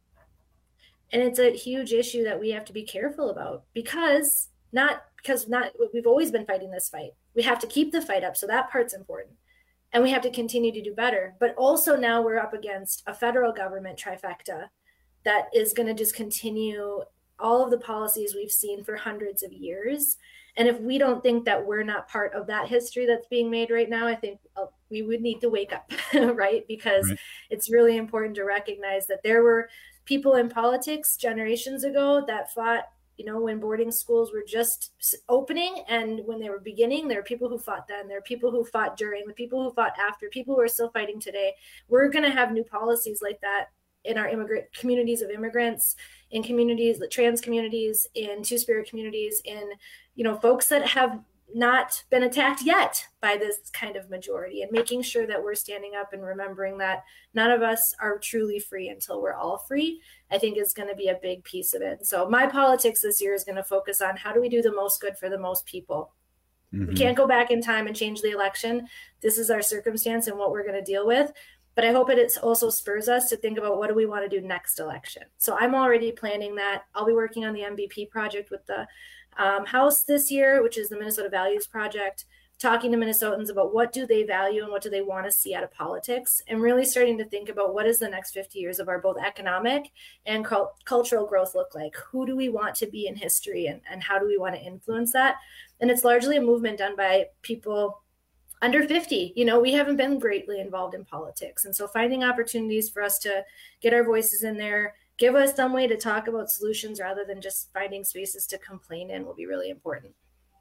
And it's a huge issue that we have to be careful about because not because not we've always been fighting this fight. We have to keep the fight up. So that part's important. And we have to continue to do better. But also now we're up against a federal government trifecta that is going to just continue all of the policies we've seen for hundreds of years. And if we don't think that we're not part of that history that's being made right now, I think uh, we would need to wake up, right? Because right. It's really important to recognize that there were people in politics generations ago that fought, you know, when boarding schools were just opening and when they were beginning, there are people who fought then, there are people who fought during, the people who fought after, people who are still fighting today. We're going to have new policies like that in our immigrant communities of immigrants, in communities, the trans communities, in Two-Spirit communities, in, you know, folks that have not been attacked yet by this kind of majority, and making sure that we're standing up and remembering that none of us are truly free until we're all free, I think is going to be a big piece of it. So my politics this year is going to focus on how do we do the most good for the most people. Mm-hmm. We can't go back in time and change the election. This is our circumstance and what we're going to deal with. But I hope it also spurs us to think about what do we want to do next election. So I'm already planning that. I'll be working on the M V P project with the um, House this year, which is the Minnesota Values Project, talking to Minnesotans about what do they value and what do they want to see out of politics, and really starting to think about what is the next fifty years of our both economic and cult- cultural growth look like? Who do we want to be in history, and, and how do we want to influence that? And it's largely a movement done by people under fifty. You know, we haven't been greatly involved in politics. And so finding opportunities for us to get our voices in there, give us some way to talk about solutions rather than just finding spaces to complain in will be really important.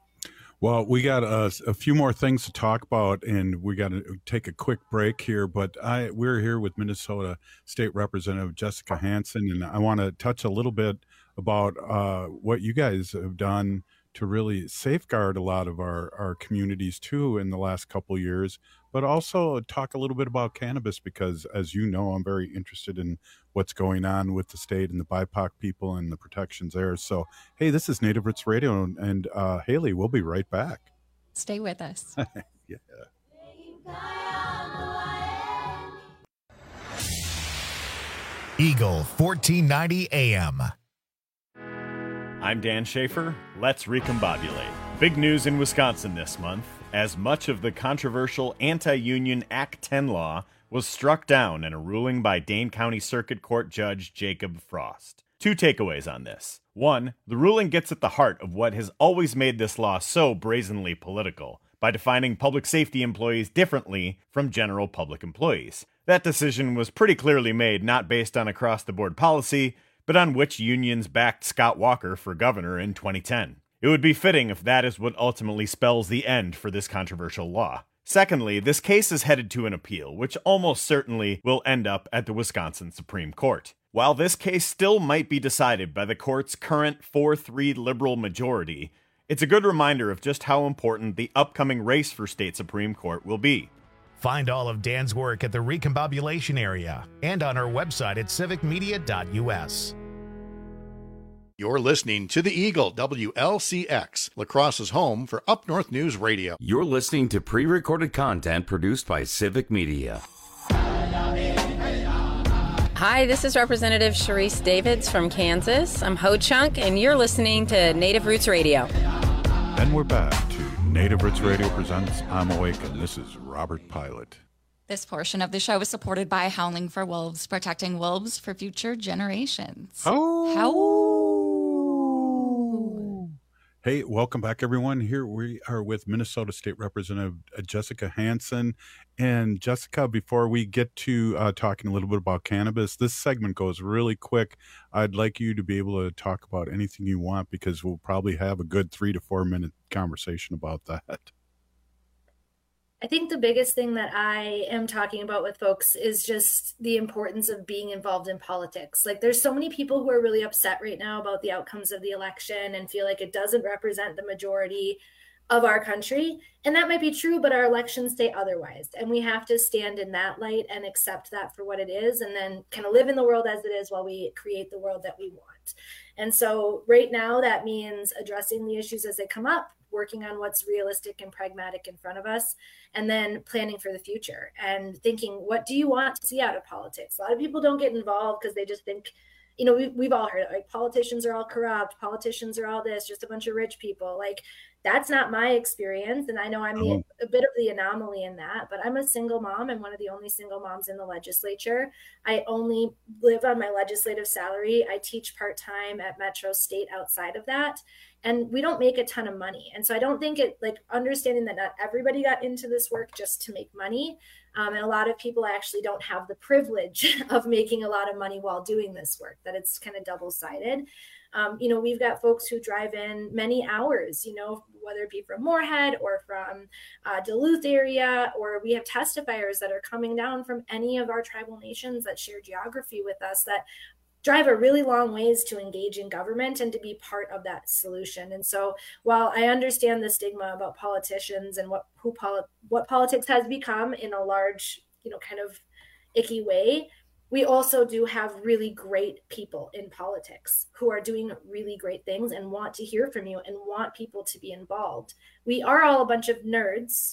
Well, we got a, a few more things to talk about, and we got to take a quick break here. But I we're here with Minnesota State Representative Jessica Hansen, and I want to touch a little bit about uh, what you guys have done to really safeguard a lot of our, our communities too in the last couple of years, but also talk a little bit about cannabis because, as you know, I'm very interested in what's going on with the state and the B I P O C people and the protections there. So, hey, this is Native Roots Radio, and uh, Haley, we'll be right back. Stay with us. Yeah. Eagle fourteen ninety A M. I'm Dan Schaefer. Let's recombobulate. Big news in Wisconsin this month, as much of the controversial anti-union Act ten law was struck down in a ruling by Dane County Circuit Court Judge Jacob Frost. Two takeaways on this. One, the ruling gets at the heart of what has always made this law so brazenly political, by defining public safety employees differently from general public employees. That decision was pretty clearly made not based on across-the-board policy, but on which unions backed Scott Walker for governor in twenty ten. It would be fitting if that is what ultimately spells the end for this controversial law. Secondly, this case is headed to an appeal, which almost certainly will end up at the Wisconsin Supreme Court. While this case still might be decided by the court's current four three liberal majority, it's a good reminder of just how important the upcoming race for state Supreme Court will be. Find all of Dan's work at the Recombobulation Area and on our website at civic media dot u s. You're listening to the Eagle, W L C X, La Crosse's home for Up North News Radio. You're listening to pre-recorded content produced by Civic Media. Hi, this is Representative Sharice Davids from Kansas. I'm Ho Chunk, and you're listening to Native Roots Radio. Then we're back to Native Roots Radio presents I'm Awake, and this is Robert Pilot. This portion of the show is supported by Howling for Wolves, protecting wolves for future generations. Oh. How? Hey, welcome back, everyone. Here we are with Minnesota State Representative Jessica Hansen. And Jessica, before we get to uh, talking a little bit about cannabis, this segment goes really quick. I'd like you to be able to talk about anything you want because we'll probably have a good three to four minute conversation about that. I think the biggest thing that I am talking about with folks is just the importance of being involved in politics. Like there's so many people who are really upset right now about the outcomes of the election and feel like it doesn't represent the majority of our country. And that might be true, but our elections say otherwise. And we have to stand in that light and accept that for what it is, and then kind of live in the world as it is while we create the world that we want. And so right now that means addressing the issues as they come up, working on what's realistic and pragmatic in front of us, and then planning for the future and thinking, what do you want to see out of politics? A lot of people don't get involved because they just think, you know, we, we've all heard it, like politicians are all corrupt, politicians are all this, just a bunch of rich people. Like that's not my experience. And I know I'm the, a bit of the anomaly in that, but I'm a single mom and one of the only single moms in the legislature. I only live on my legislative salary. I teach part-time at Metro State outside of that. And we don't make a ton of money. And so I don't think it, like understanding that not everybody got into this work just to make money. Um, and a lot of people actually don't have the privilege of making a lot of money while doing this work, that it's kind of double-sided. Um, you know, we've got folks who drive in many hours, you know, whether it be from Moorhead or from uh, Duluth area, or we have testifiers that are coming down from any of our tribal nations that share geography with us that drive a really long ways to engage in government and to be part of that solution. And so while I understand the stigma about politicians and what who poli- what politics has become in a large, you know, kind of icky way, we also do have really great people in politics who are doing really great things and want to hear from you and want people to be involved. We are all a bunch of nerds.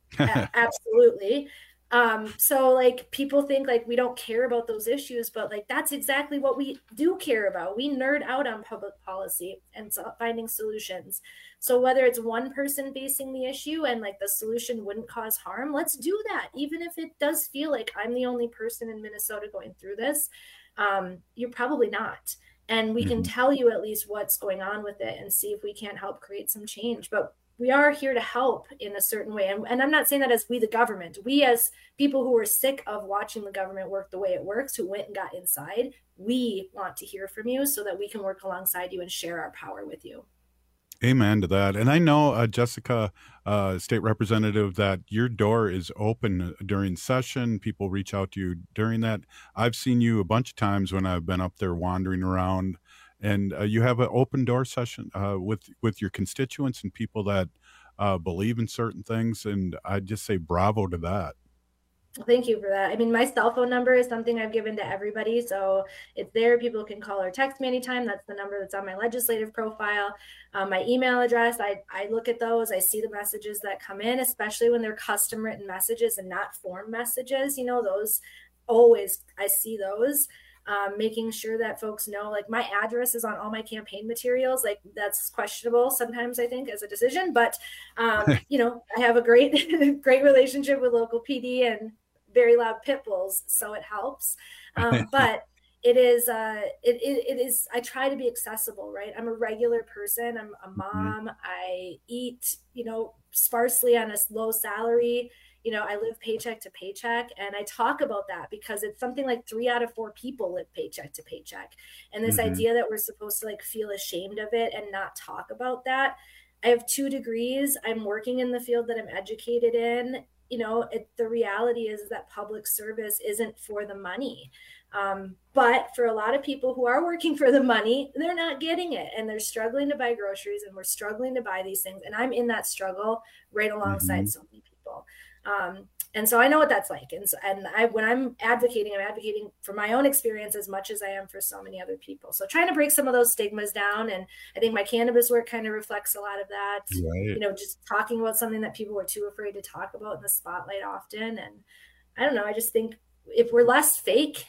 Absolutely. Um, so like people think like we don't care about those issues, but like that's exactly what we do care about. We nerd out on public policy and so finding solutions. So whether it's one person facing the issue and like the solution wouldn't cause harm, let's do that. Even if it does feel like I'm the only person in Minnesota going through this, um, you're probably not. And we mm-hmm. can tell you at least what's going on with it and see if we can't help create some change. But we are here to help in a certain way. And, and I'm not saying that as we, the government, we as people who are sick of watching the government work the way it works, who went and got inside, we want to hear from you so that we can work alongside you and share our power with you. Amen to that. And I know, uh, Jessica, uh, State Representative, that your door is open during session. People reach out to you during that. I've seen you a bunch of times when I've been up there wandering around. And uh, you have an open door session uh, with, with your constituents and people that uh, believe in certain things. And I just say bravo to that. Thank you for that. I mean, my cell phone number is something I've given to everybody. So it's there. People can call or text me anytime. That's the number that's on my legislative profile. Um, my email address, I, I look at those. I see the messages that come in, especially when they're custom written messages and not form messages. You know, those always, I see those. Um, making sure that folks know, like my address is on all my campaign materials. Like that's questionable sometimes, I think, as a decision. But, um, you know, I have a great, great relationship with local P D and very loud pit bulls, so it helps. Um, but it is, uh, it, it, it is, I try to be accessible, right? I'm a regular person. I'm a mom. Mm-hmm. I eat, you know, sparsely on a low salary. You know, I live paycheck to paycheck, and I talk about that because it's something like three out of four people live paycheck to paycheck. And this mm-hmm. idea that we're supposed to like feel ashamed of it and not talk about that. I have two degrees. I'm working in the field that I'm educated in. You know, it, the reality is that public service isn't for the money. Um, but for a lot of people who are working for the money, they're not getting it, and they're struggling to buy groceries, and we're struggling to buy these things. And I'm in that struggle right alongside mm-hmm. so many people. Um, and so I know what that's like. And so, and I, when I'm advocating, I'm advocating for my own experience as much as I am for so many other people. So trying to break some of those stigmas down. And I think my cannabis work kind of reflects a lot of that, right. You know, just talking about something that people were too afraid to talk about in the spotlight often. And I don't know, I just think if we're less fake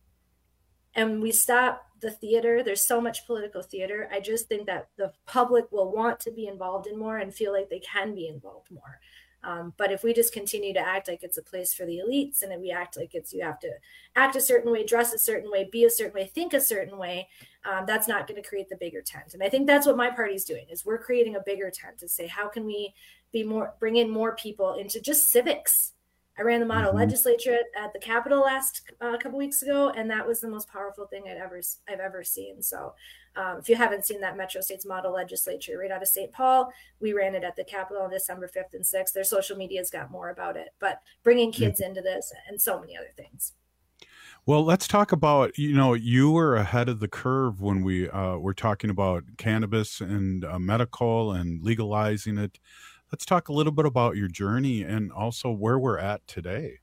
and we stop the theater, there's so much political theater. I just think that the public will want to be involved in more and feel like they can be involved more. Um, but if we just continue to act like it's a place for the elites, and if we act like it's, you have to act a certain way, dress a certain way, be a certain way, think a certain way, um, that's not going to create the bigger tent. And I think that's what my party's doing, is we're creating a bigger tent to say, how can we be more, bring in more people into just civics? I I ran the model Mm-hmm. legislature at, at the Capitol last uh, couple weeks ago, and that was the most powerful thing I'd ever I've ever seen. So um, if you haven't seen that Metro State's model legislature right out of Saint Paul, we ran it at the Capitol on December fifth and sixth. Their social media's got more about it, but bringing kids mm-hmm. into this and so many other things. Well, let's talk about, you know, you were ahead of the curve when we uh, were talking about cannabis and uh, medical and legalizing it. Let's talk a little bit about your journey and also where we're at today.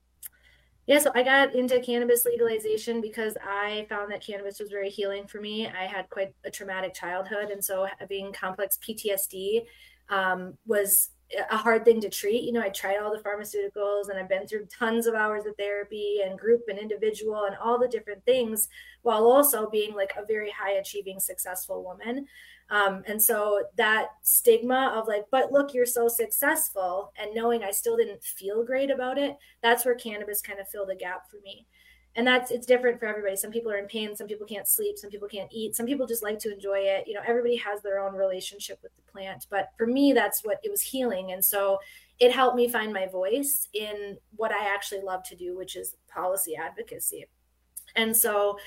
Yeah, so I got into cannabis legalization because I found that cannabis was very healing for me. I had quite a traumatic childhood, and so having complex P T S D um, was a hard thing to treat. You know, I tried all the pharmaceuticals and I've been through tons of hours of therapy and group and individual and all the different things, while also being like a very high achieving, successful woman. Um, and so that stigma of like, but look, you're so successful, and knowing I still didn't feel great about it, that's where cannabis kind of filled a gap for me. And that's, it's different for everybody. Some people are in pain. Some people can't sleep. Some people can't eat. Some people just like to enjoy it. You know, everybody has their own relationship with the plant. But for me, that's what it was healing. And so it helped me find my voice in what I actually love to do, which is policy advocacy. And so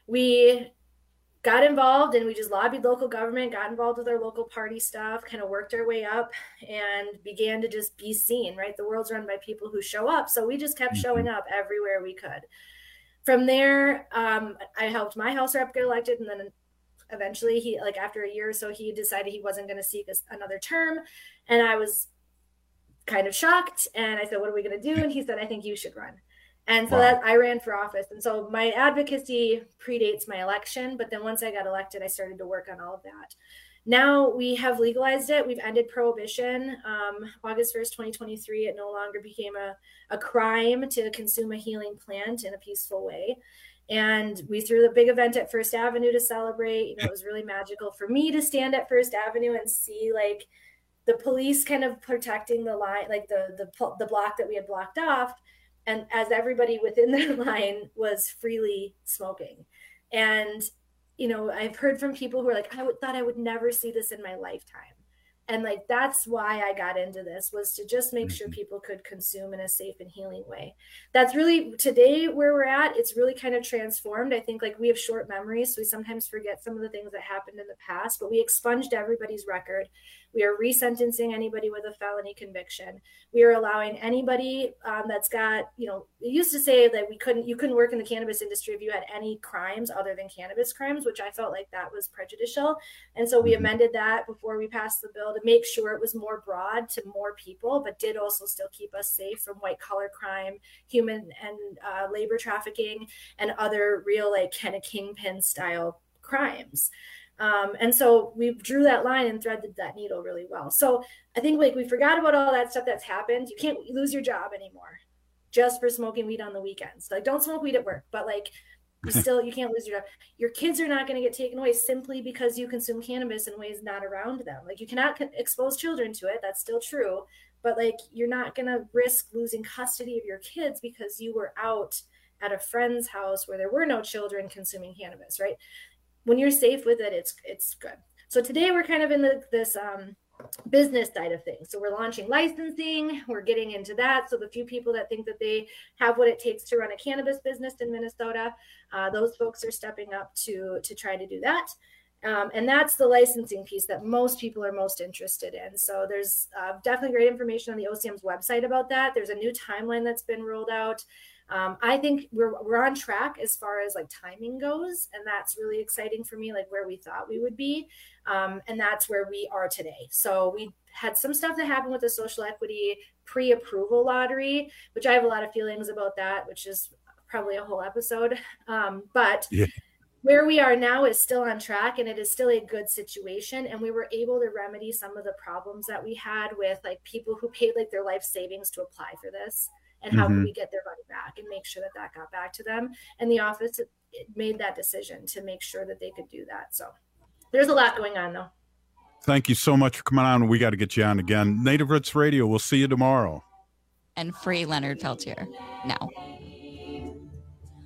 we got involved and we just lobbied local government, got involved with our local party stuff, kind of worked our way up and began to just be seen, right? The world's run by people who show up. So we just kept showing up everywhere we could. From there, um, I helped my house rep get elected, and then eventually he, like after a year or so, he decided he wasn't going to seek a, another term. And I was kind of shocked. And I said, what are we going to do? And he said, I think you should run. And so wow. that I ran for office. And so my advocacy predates my election. But then once I got elected, I started to work on all of that. Now we have legalized it. We've ended prohibition. Um, August first, twenty twenty-three, it no longer became a, a crime to consume a healing plant in a peaceful way. And we threw the big event at First Avenue to celebrate. You know, it was really magical for me to stand at First Avenue and see like the police kind of protecting the line, like the, the, the block that we had blocked off. And as everybody within their line was freely smoking. And you know, I've heard from people who are like, I would, thought I would never see this in my lifetime. And like, that's why I got into this, was to just make sure people could consume in a safe and healing way. That's really today where we're at. It's really kind of transformed. I think like we have short memories. So we sometimes forget some of the things that happened in the past, but we expunged everybody's record. We are resentencing anybody with a felony conviction. We are allowing anybody um, that's got, you know, it used to say that we couldn't, you couldn't work in the cannabis industry if you had any crimes other than cannabis crimes, which I felt like that was prejudicial. And so we mm-hmm. amended that before we passed the bill to make sure it was more broad to more people, but did also still keep us safe from white collar crime, human and uh, labor trafficking, and other real like kind of kingpin style crimes. Um, and so we drew that line and threaded that needle really well. So I think like we forgot about all that stuff that's happened. You can't lose your job anymore just for smoking weed on the weekends. Like don't smoke weed at work, but like you still, you can't lose your job. Your kids are not going to get taken away simply because you consume cannabis in ways not around them. Like you cannot expose children to it. That's still true. But like, you're not going to risk losing custody of your kids because you were out at a friend's house where there were no children consuming cannabis, right? When you're safe with it, it's it's good. So today we're kind of in the, this um, business side of things. So we're launching licensing. We're getting into that. So the few people that think that they have what it takes to run a cannabis business in Minnesota, uh, those folks are stepping up to to try to do that. Um, and that's the licensing piece that most people are most interested in. So there's uh, definitely great information on the O C M's website about that. There's a new timeline that's been rolled out. Um, I think we're we're on track as far as like timing goes, and that's really exciting for me, like where we thought we would be, um, and that's where we are today. So we had some stuff that happened with the social equity pre-approval lottery, which I have a lot of feelings about that, which is probably a whole episode. Um, but yeah. Where we are now is still on track, and it is still a good situation. And we were able to remedy some of the problems that we had with like people who paid like their life savings to apply for this. And how mm-hmm. can we get their money back and make sure that that got back to them? And the office made that decision to make sure that they could do that. So there's a lot going on, though. Thank you so much for coming on. We got to get you on again. Native Roots Radio, we'll see you tomorrow. And free Leonard Peltier now.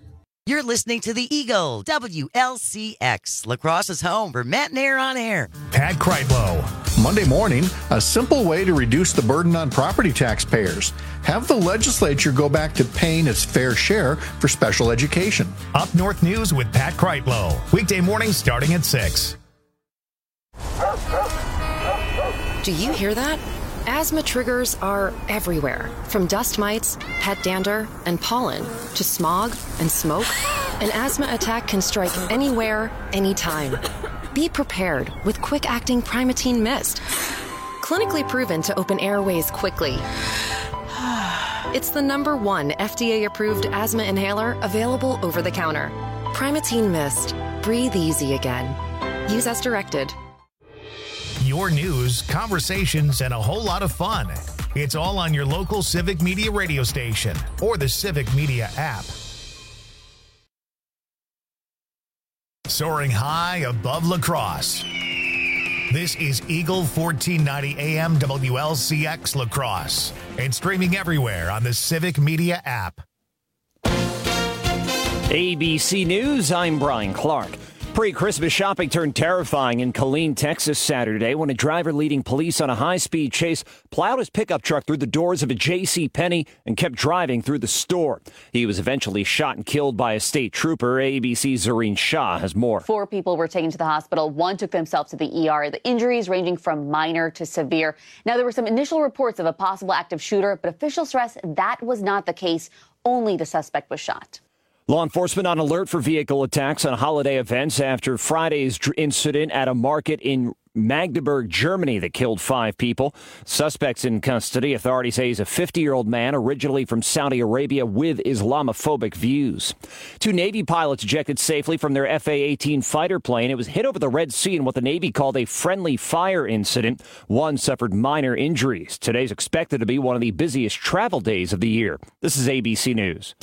You're listening to the Eagle, W L C X, La Crosse's home for Matt and Air on Air. Pat Kreitlow. Monday morning, a simple way to reduce the burden on property taxpayers. Have the legislature go back to paying its fair share for special education. Up North News with Pat Kreitlow. Weekday mornings starting at six. Do you hear that? Asthma triggers are everywhere, from dust mites, pet dander, and pollen, to smog and smoke. An asthma attack can strike anywhere, anytime. Be prepared with quick-acting Primatene Mist. Clinically proven to open airways quickly. It's the number one F D A-approved asthma inhaler available over the counter. Primatene Mist. Breathe easy again. Use as directed. Your news, conversations, and a whole lot of fun. It's all on your local Civic Media radio station or the Civic Media app. Soaring high above La Crosse. This is Eagle fourteen ninety A M W L C X La Crosse and streaming everywhere on the Civic Media app. A B C News, I'm Brian Clark. Pre-Christmas shopping turned terrifying in Killeen, Texas Saturday when a driver leading police on a high-speed chase plowed his pickup truck through the doors of a J C. Penney and kept driving through the store. He was eventually shot and killed by a state trooper. A B C's Zareen Shah has more. Four people were taken to the hospital. One took themselves to the E R. The injuries ranging from minor to severe. Now, there were some initial reports of a possible active shooter, but officials stress that was not the case. Only the suspect was shot. Law enforcement on alert for vehicle attacks on holiday events after Friday's incident at a market in Magdeburg, Germany, that killed five people. Suspects in custody. Authorities say he's a fifty-year-old man originally from Saudi Arabia with Islamophobic views. Two Navy pilots ejected safely from their F A eighteen fighter plane. It was hit over the Red Sea in what the Navy called a friendly fire incident. One suffered minor injuries. Today's expected to be one of the busiest travel days of the year. This is A B C News.